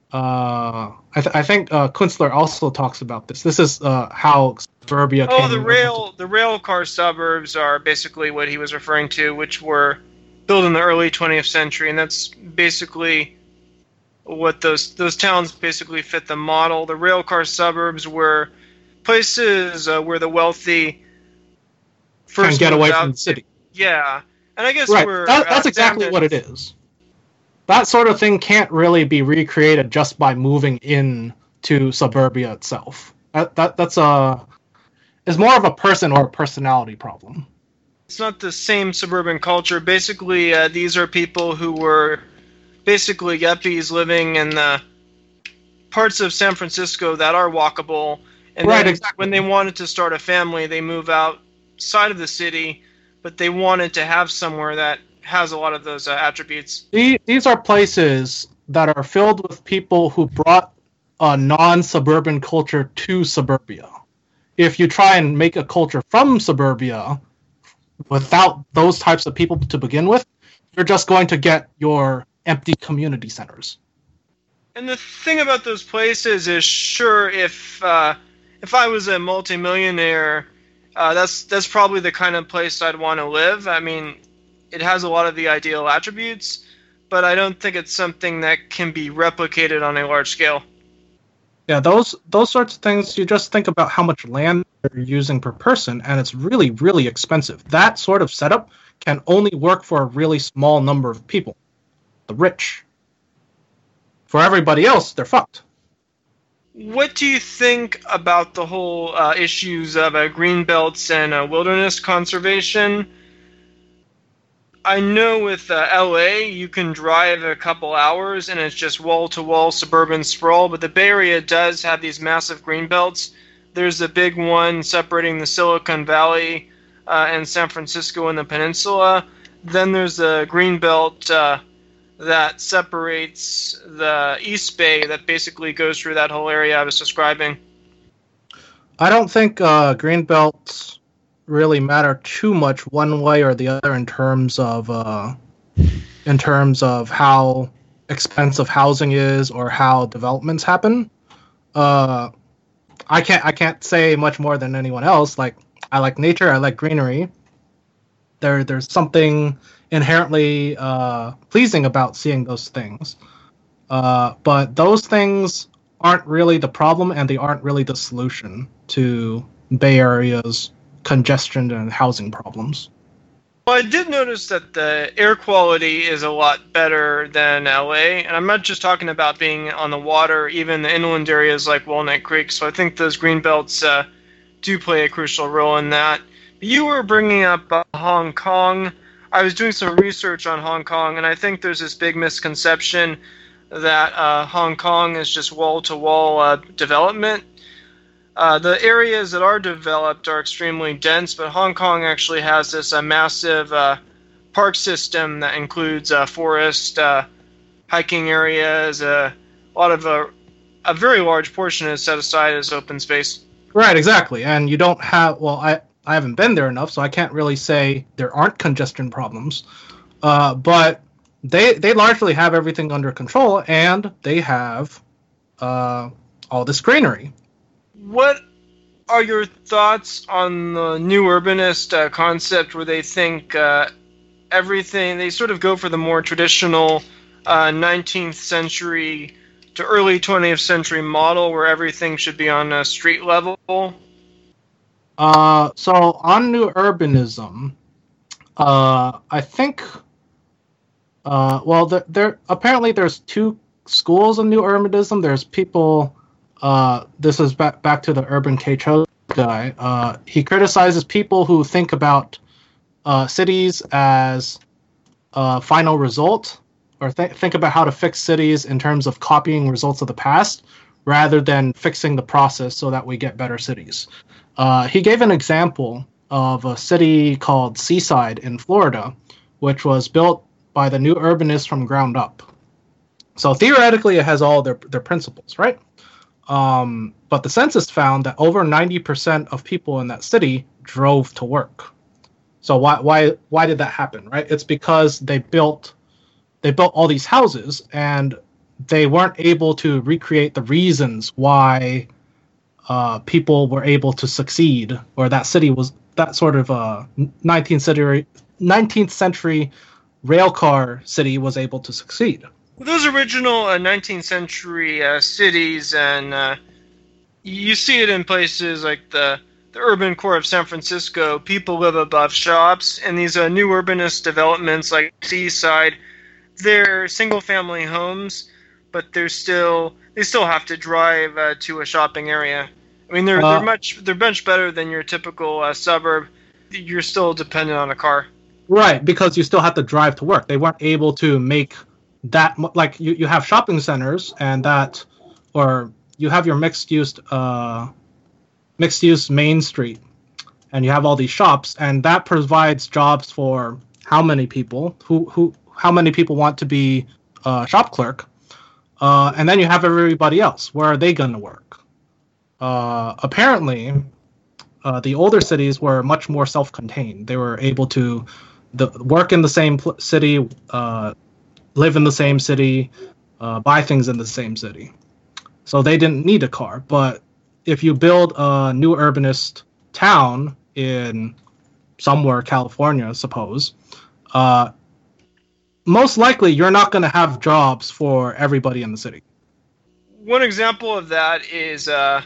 uh, I, th- I think uh, Kunstler also talks about this. This is uh, how suburbia. Oh, came the rail the rail car suburbs are basically what he was referring to, which were built in the early twentieth century, and that's basically what those those towns basically fit the model. The rail car suburbs were places uh, where the wealthy first can get away out. from the city. Yeah, and I guess right. we're that, that's uh, exactly what it is. That sort of thing can't really be recreated just by moving in to suburbia itself. That that that's a is more of a person or a personality problem. It's not the same suburban culture. Basically, uh, these are people who were basically yuppies living in the parts of San Francisco that are walkable. And right, then exactly. when they wanted to start a family, they move outside of the city, but they wanted to have somewhere that has a lot of those uh, attributes. These are places that are filled with people who brought a non-suburban culture to suburbia. If you try and make a culture from suburbia without those types of people to begin with, you're just going to get your empty community centers. And the thing about those places is, sure, if uh, if I was a multimillionaire, uh, that's that's probably the kind of place I'd want to live. I mean, it has a lot of the ideal attributes, but I don't think it's something that can be replicated on a large scale. Yeah, those those sorts of things, you just think about how much land they're using per person, and it's really, really expensive. That sort of setup can only work for a really small number of people, the rich. For everybody else, they're fucked. What do you think about the whole uh, issues of uh, green belts and uh, wilderness conservation? I know with uh, L A, you can drive a couple hours and it's just wall-to-wall suburban sprawl, but the Bay Area does have these massive green belts. There's a big one separating the Silicon Valley uh, and San Francisco and the peninsula. Then there's a green belt uh, that separates the East Bay that basically goes through that whole area I was describing. I don't think uh, green belts really matter too much one way or the other in terms of uh, in terms of how expensive housing is or how developments happen. Uh, I can't I can't say much more than anyone else. Like, I like nature, I like greenery. There there's something inherently uh, pleasing about seeing those things. Uh, but those things aren't really the problem, and they aren't really the solution to Bay Area's congestion and housing problems. Well, I did notice that the air quality is a lot better than L A, and I'm not just talking about being on the water, even the inland areas like Walnut Creek, so I think those green belts uh, do play a crucial role in that. But you were bringing up uh, Hong Kong. I was doing some research on Hong Kong, and I think there's this big misconception that uh, Hong Kong is just wall-to-wall uh, development. Uh, the areas that are developed are extremely dense, but Hong Kong actually has this uh, massive uh, park system that includes uh, forest, uh, hiking areas, uh, a lot of uh, a very large portion is set aside as open space. Right, exactly. And you don't have, well, I, I haven't been there enough, so I can't really say there aren't congestion problems. Uh, but they they largely have everything under control, and they have uh, all this greenery. What are your thoughts on the new urbanist uh, concept where they think uh, everything, they sort of go for the more traditional uh, nineteenth century to early twentieth century model where everything should be on a street level? Uh, so on new urbanism, uh, I think, uh, well, there, there apparently there's two schools of new urbanism. There's people. Uh, this is back back to the Urban K. Cho guy. Uh, he criticizes people who think about uh, cities as a final result, or th- think about how to fix cities in terms of copying results of the past rather than fixing the process so that we get better cities. Uh, he gave an example of a city called Seaside in Florida, which was built by the new urbanists from ground up. So theoretically, it has all their, their principles, right? Um, but the census found that over ninety percent of people in that city drove to work. So why why why did that happen, right? It's because they built they built all these houses and they weren't able to recreate the reasons why uh, people were able to succeed, or that city was that sort of uh, nineteenth century nineteenth century railcar city was able to succeed. Those original uh, nineteenth century uh, cities, and uh, you see it in places like the, the urban core of San Francisco. People live above shops, and these uh, new urbanist developments like Seaside, they're single-family homes, but they're still they still have to drive uh, to a shopping area. I mean, they're uh, they're much they're much better than your typical uh, suburb. You're still dependent on a car, right? Because you still have to drive to work. They weren't able to make that, like, you, you have shopping centers and that, or you have your mixed use uh mixed use Main Street, and you have all these shops, and that provides jobs for how many people who who how many people want to be a shop clerk, uh and then you have everybody else. Where are they going to work? Uh apparently uh the older cities were much more self-contained. They were able to the work in the same pl- city, uh live in the same city, uh, buy things in the same city. So they didn't need a car. But if you build a new urbanist town in somewhere, California, suppose, uh, most likely you're not going to have jobs for everybody in the city. One example of that is uh,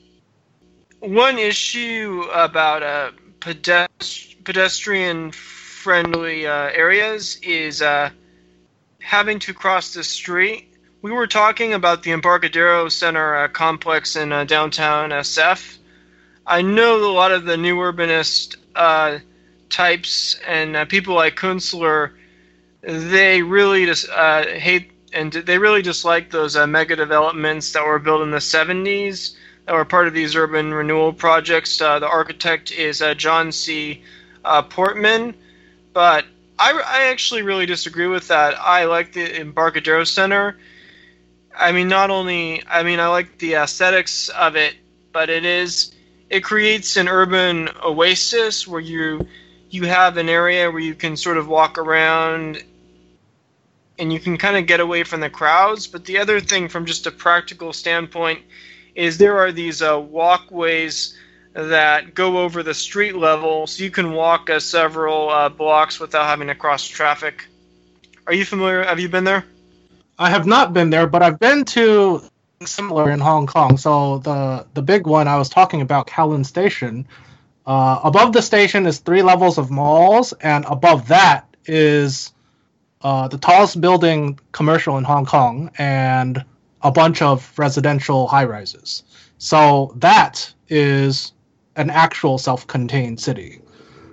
one issue about uh, pedest- pedestrian-friendly uh, areas is uh, having to cross the street. We were talking about the Embarcadero Center uh, complex in uh, downtown S F. I know a lot of the new urbanist uh, types and uh, people like Kunstler, they really just uh, hate and they really dislike those uh, mega developments that were built in the seventies that were part of these urban renewal projects. Uh, the architect is uh, John C. Uh, Portman, but I, I actually really disagree with that. I like the Embarcadero Center. I mean, not only, I mean, I like the aesthetics of it, but it is, it creates an urban oasis where you, you have an area where you can sort of walk around and you can kind of get away from the crowds. But the other thing from just a practical standpoint is there are these uh, walkways that go over the street level, so you can walk uh, several uh, blocks without having to cross traffic. Are you familiar? Have you been there? I have not been there, but I've been to similar in Hong Kong. So the the big one I was talking about, Kowloon Station. Uh, above the station is three levels of malls, and above that is uh, the tallest building commercial in Hong Kong and a bunch of residential high-rises. So that is an actual self-contained city.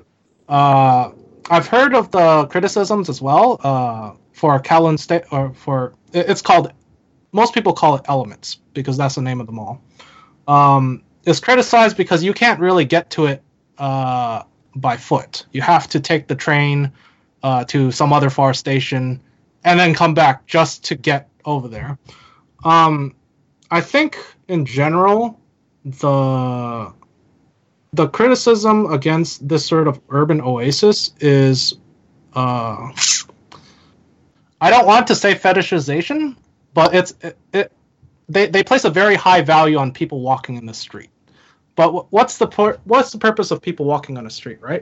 Uh, I've heard of the criticisms as well uh, for Kowloon State, or for it's called. Most people call it Elements because that's the name of the mall. Um, it's criticized because you can't really get to it uh, by foot. You have to take the train uh, to some other far station and then come back just to get over there. Um, I think in general, the the criticism against this sort of urban oasis is, uh, I don't want to say fetishization, but it's it, it they they place a very high value on people walking in the street. But what's the pur- what's the purpose of people walking on a street, right?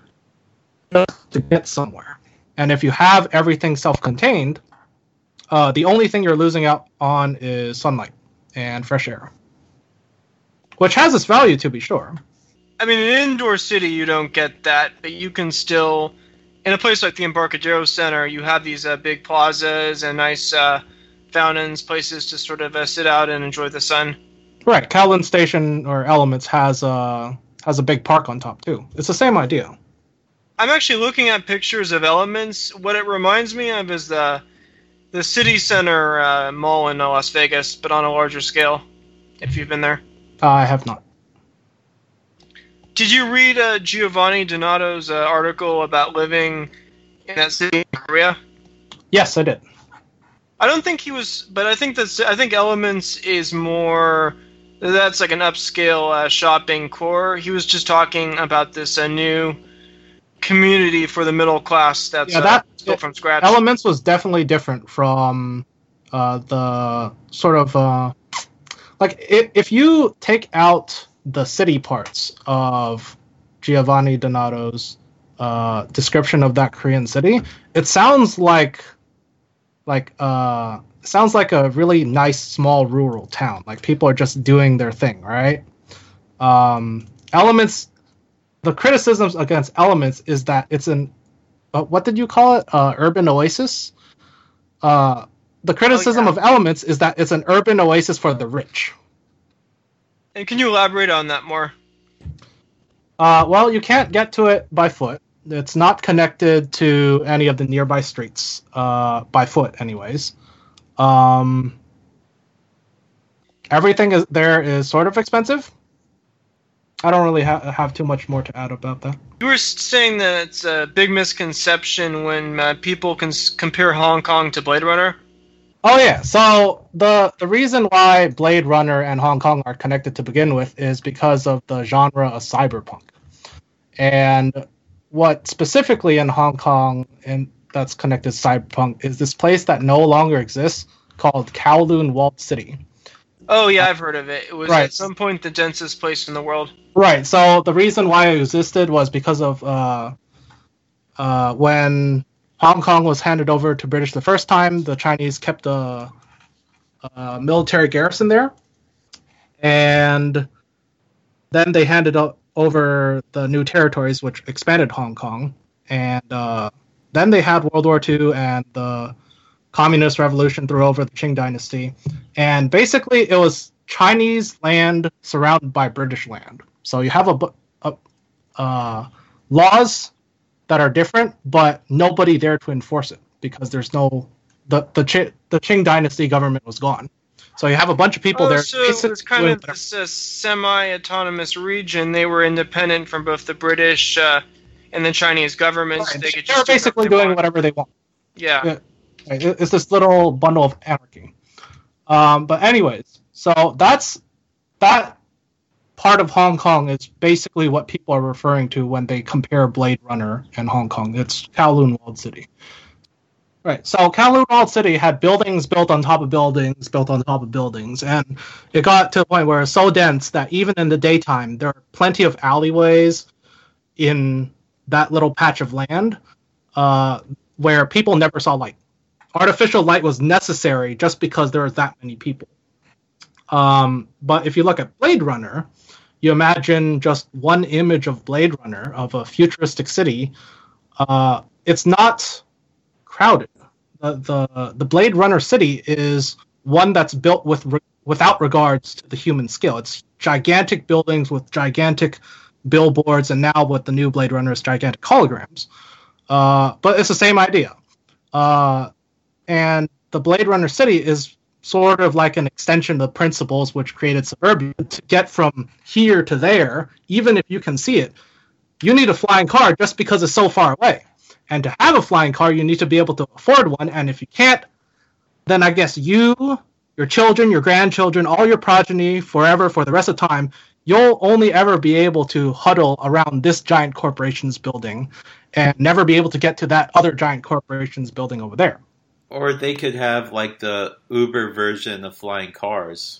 Just to get somewhere. And if you have everything self-contained, uh, the only thing you're losing out on is sunlight and fresh air, which has its value, to be sure. I mean, in an indoor city, you don't get that, but you can still, in a place like the Embarcadero Center, you have these uh, big plazas and nice uh, fountains, places to sort of uh, sit out and enjoy the sun. Right, Kowloon Station or Elements has a has a big park on top too. It's the same idea. I'm actually looking at pictures of Elements. What it reminds me of is the the city center uh, mall in uh, Las Vegas, but on a larger scale. If you've been there. Uh, I have not. Did you read uh, Giovanni Donato's uh, article about living in that city in Korea? Yes, I did. I don't think he was, but I think that's. I think Elements is more. That's like an upscale uh, shopping core. He was just talking about this uh, new community for the middle class that's yeah, that, uh, built from scratch. Elements was definitely different from uh, the sort of uh, like if, if you take out the city parts of Giovanni Donato's uh, description of that Korean city, it sounds like like uh, it sounds like a really nice small rural town. Like people are just doing their thing, right? Um, Elements. The criticisms against Elements is that it's an uh, what did you call it? Uh, urban oasis. Uh, the criticism oh, yeah. of Elements is that it's an urban oasis for the rich. And can you elaborate on that more? Uh, well, you can't get to it by foot. It's not connected to any of the nearby streets uh, by foot, anyways. Um, everything is there is sort of expensive. I don't really ha- have too much more to add about that. You were saying that it's a big misconception when uh, people can s- compare Hong Kong to Blade Runner. Oh yeah, so the the reason why Blade Runner and Hong Kong are connected to begin with is because of the genre of cyberpunk. And what specifically in Hong Kong and that's connected to cyberpunk is this place that no longer exists called Kowloon Walled City. Oh yeah, I've heard of it. It was right. at some point the densest place in the world. Right, so the reason why it existed was because of uh, uh, when Hong Kong was handed over to British the first time, the Chinese kept a, a military garrison there. And then they handed o- over the new territories, which expanded Hong Kong. And uh, then they had World War Two, and the Communist Revolution threw over the Qing Dynasty. And basically, it was Chinese land surrounded by British land. So you have a, a uh, laws that are different, but nobody there to enforce it because there's no the the Ch- the Qing Dynasty government was gone. So you have a bunch of people oh, there. So it was kind of this uh, semi-autonomous region. They were independent from both the British uh, and the Chinese governments. Right. They could They're just do basically whatever they doing want. whatever they want. Yeah. yeah. It's this little bundle of anarchy. Um, but anyways, so that's that part of Hong Kong is basically what people are referring to when they compare Blade Runner and Hong Kong. It's Kowloon Walled City. Right, so Kowloon Walled City had buildings built on top of buildings, built on top of buildings, and it got to a point where it's so dense that even in the daytime, there are plenty of alleyways in that little patch of land uh, where people never saw light. Artificial light was necessary just because there was that many people. Um, but if you look at Blade Runner, you imagine just one image of Blade Runner, of a futuristic city. Uh, it's not crowded. The, the the Blade Runner city is one that's built with re- without regards to the human scale. It's gigantic buildings with gigantic billboards, and now with the new Blade Runner, it's gigantic holograms. Uh, but it's the same idea. Uh, and the Blade Runner city is sort of like an extension of the principles which created Suburbia. To get from here to there, even if you can see it, you need a flying car just because it's so far away. And to have a flying car, you need to be able to afford one. And if you can't, then I guess you, your children, your grandchildren, all your progeny, forever, for the rest of time, you'll only ever be able to huddle around this giant corporation's building and never be able to get to that other giant corporation's building over there. Or they could have like the Uber version of flying cars.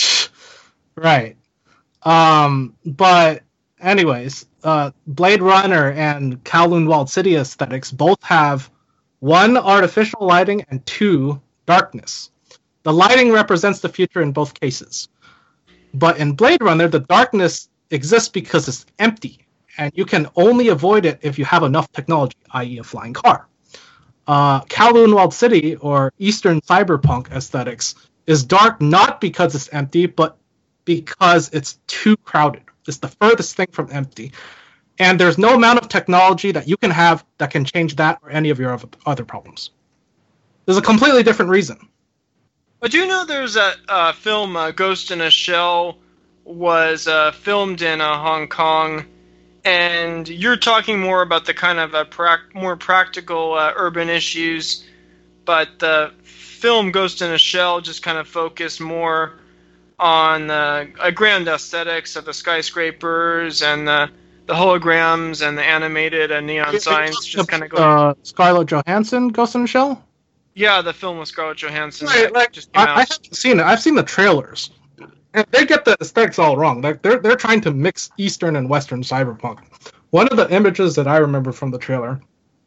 Right. Um, but anyways, uh, Blade Runner and Kowloon Walled City aesthetics both have one, artificial lighting, and two, darkness. The lighting represents the future in both cases. But in Blade Runner, the darkness exists because it's empty, and you can only avoid it if you have enough technology, that is a flying car. Uh, Kowloon Walled City, or Eastern cyberpunk aesthetics, is dark not because it's empty, but because it's too crowded. It's the furthest thing from empty. And there's no amount of technology that you can have that can change that or any of your other problems. There's a completely different reason. But do you know there's a uh, film, uh, Ghost in a Shell, was uh, filmed in uh, Hong Kong, and you're talking more about the kind of uh, prac- more practical uh, urban issues, but the film Ghost in a Shell just kind of focused more on the uh, grand aesthetics of the skyscrapers and the, the holograms and the animated and neon You're signs. talking Just kind of about, going. Uh, Scarlett Johansson, Ghost in the Shell? Yeah, the film with Scarlett Johansson Right, that like, just came I, out. I haven't seen it. I've seen the trailers. And they get the aesthetics all wrong. Like they're they're trying to mix Eastern and Western cyberpunk. One of the images that I remember from the trailer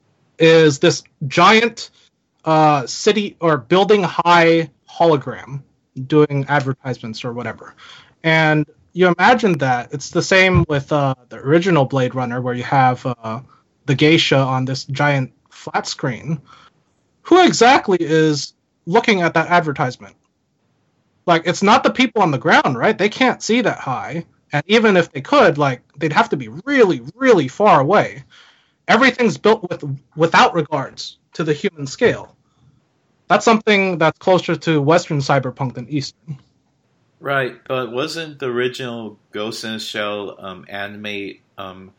is this giant uh, city or building high hologram doing advertisements or whatever. And you imagine that it's the same with uh, the original Blade Runner, where you have uh, the geisha on this giant flat screen. Who exactly is looking at that advertisement? Like, it's not the people on the ground, right? They can't see that high. And even if they could, like, they'd have to be really, really far away. Everything's built with without regards to the human scale. That's something that's closer to Western cyberpunk than Eastern. Right, but wasn't the original Ghost in the Shell um, anime um,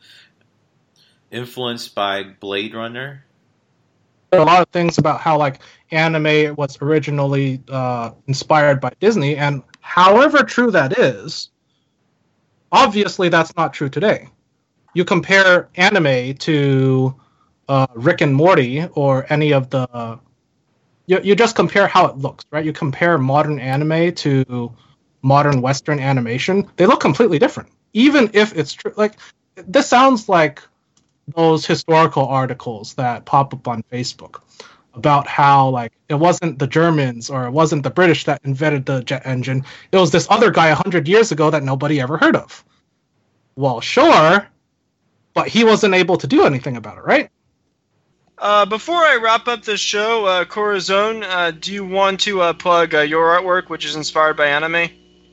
influenced by Blade Runner? There are a lot of things about how, like, anime was originally uh, inspired by Disney, and however true that is, obviously that's not true today. You compare anime to uh, Rick and Morty or any of the... Uh, you, you just compare how it looks, right? You compare modern anime to modern Western animation. They look completely different. Even if it's true. Like, this sounds like those historical articles that pop up on Facebook about how, like, it wasn't the Germans or it wasn't the British that invented the jet engine. It was this other guy a hundred years ago that nobody ever heard of. Well, sure, but he wasn't able to do anything about it, right? Uh, before I wrap up this show, uh, Corazon, uh, do you want to uh, plug uh, your artwork, which is inspired by anime?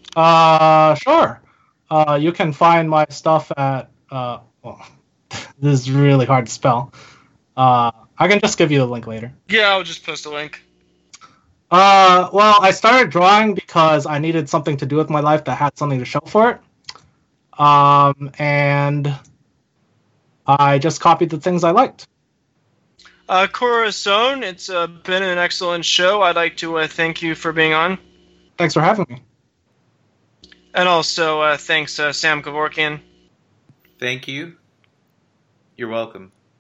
Uh, sure. Uh, you can find my stuff at, uh, well, this is really hard to spell. Uh, I can just give you the link later. Yeah, I'll just post a link. Uh, well, I started drawing because I needed something to do with my life that had something to show for it. Um, and I just copied the things I liked. Uh, Corazon, it's uh, been an excellent show. I'd like to uh, thank you for being on. Thanks for having me. And also, uh, thanks, uh, Sam Kevorkian. Thank you. You're welcome.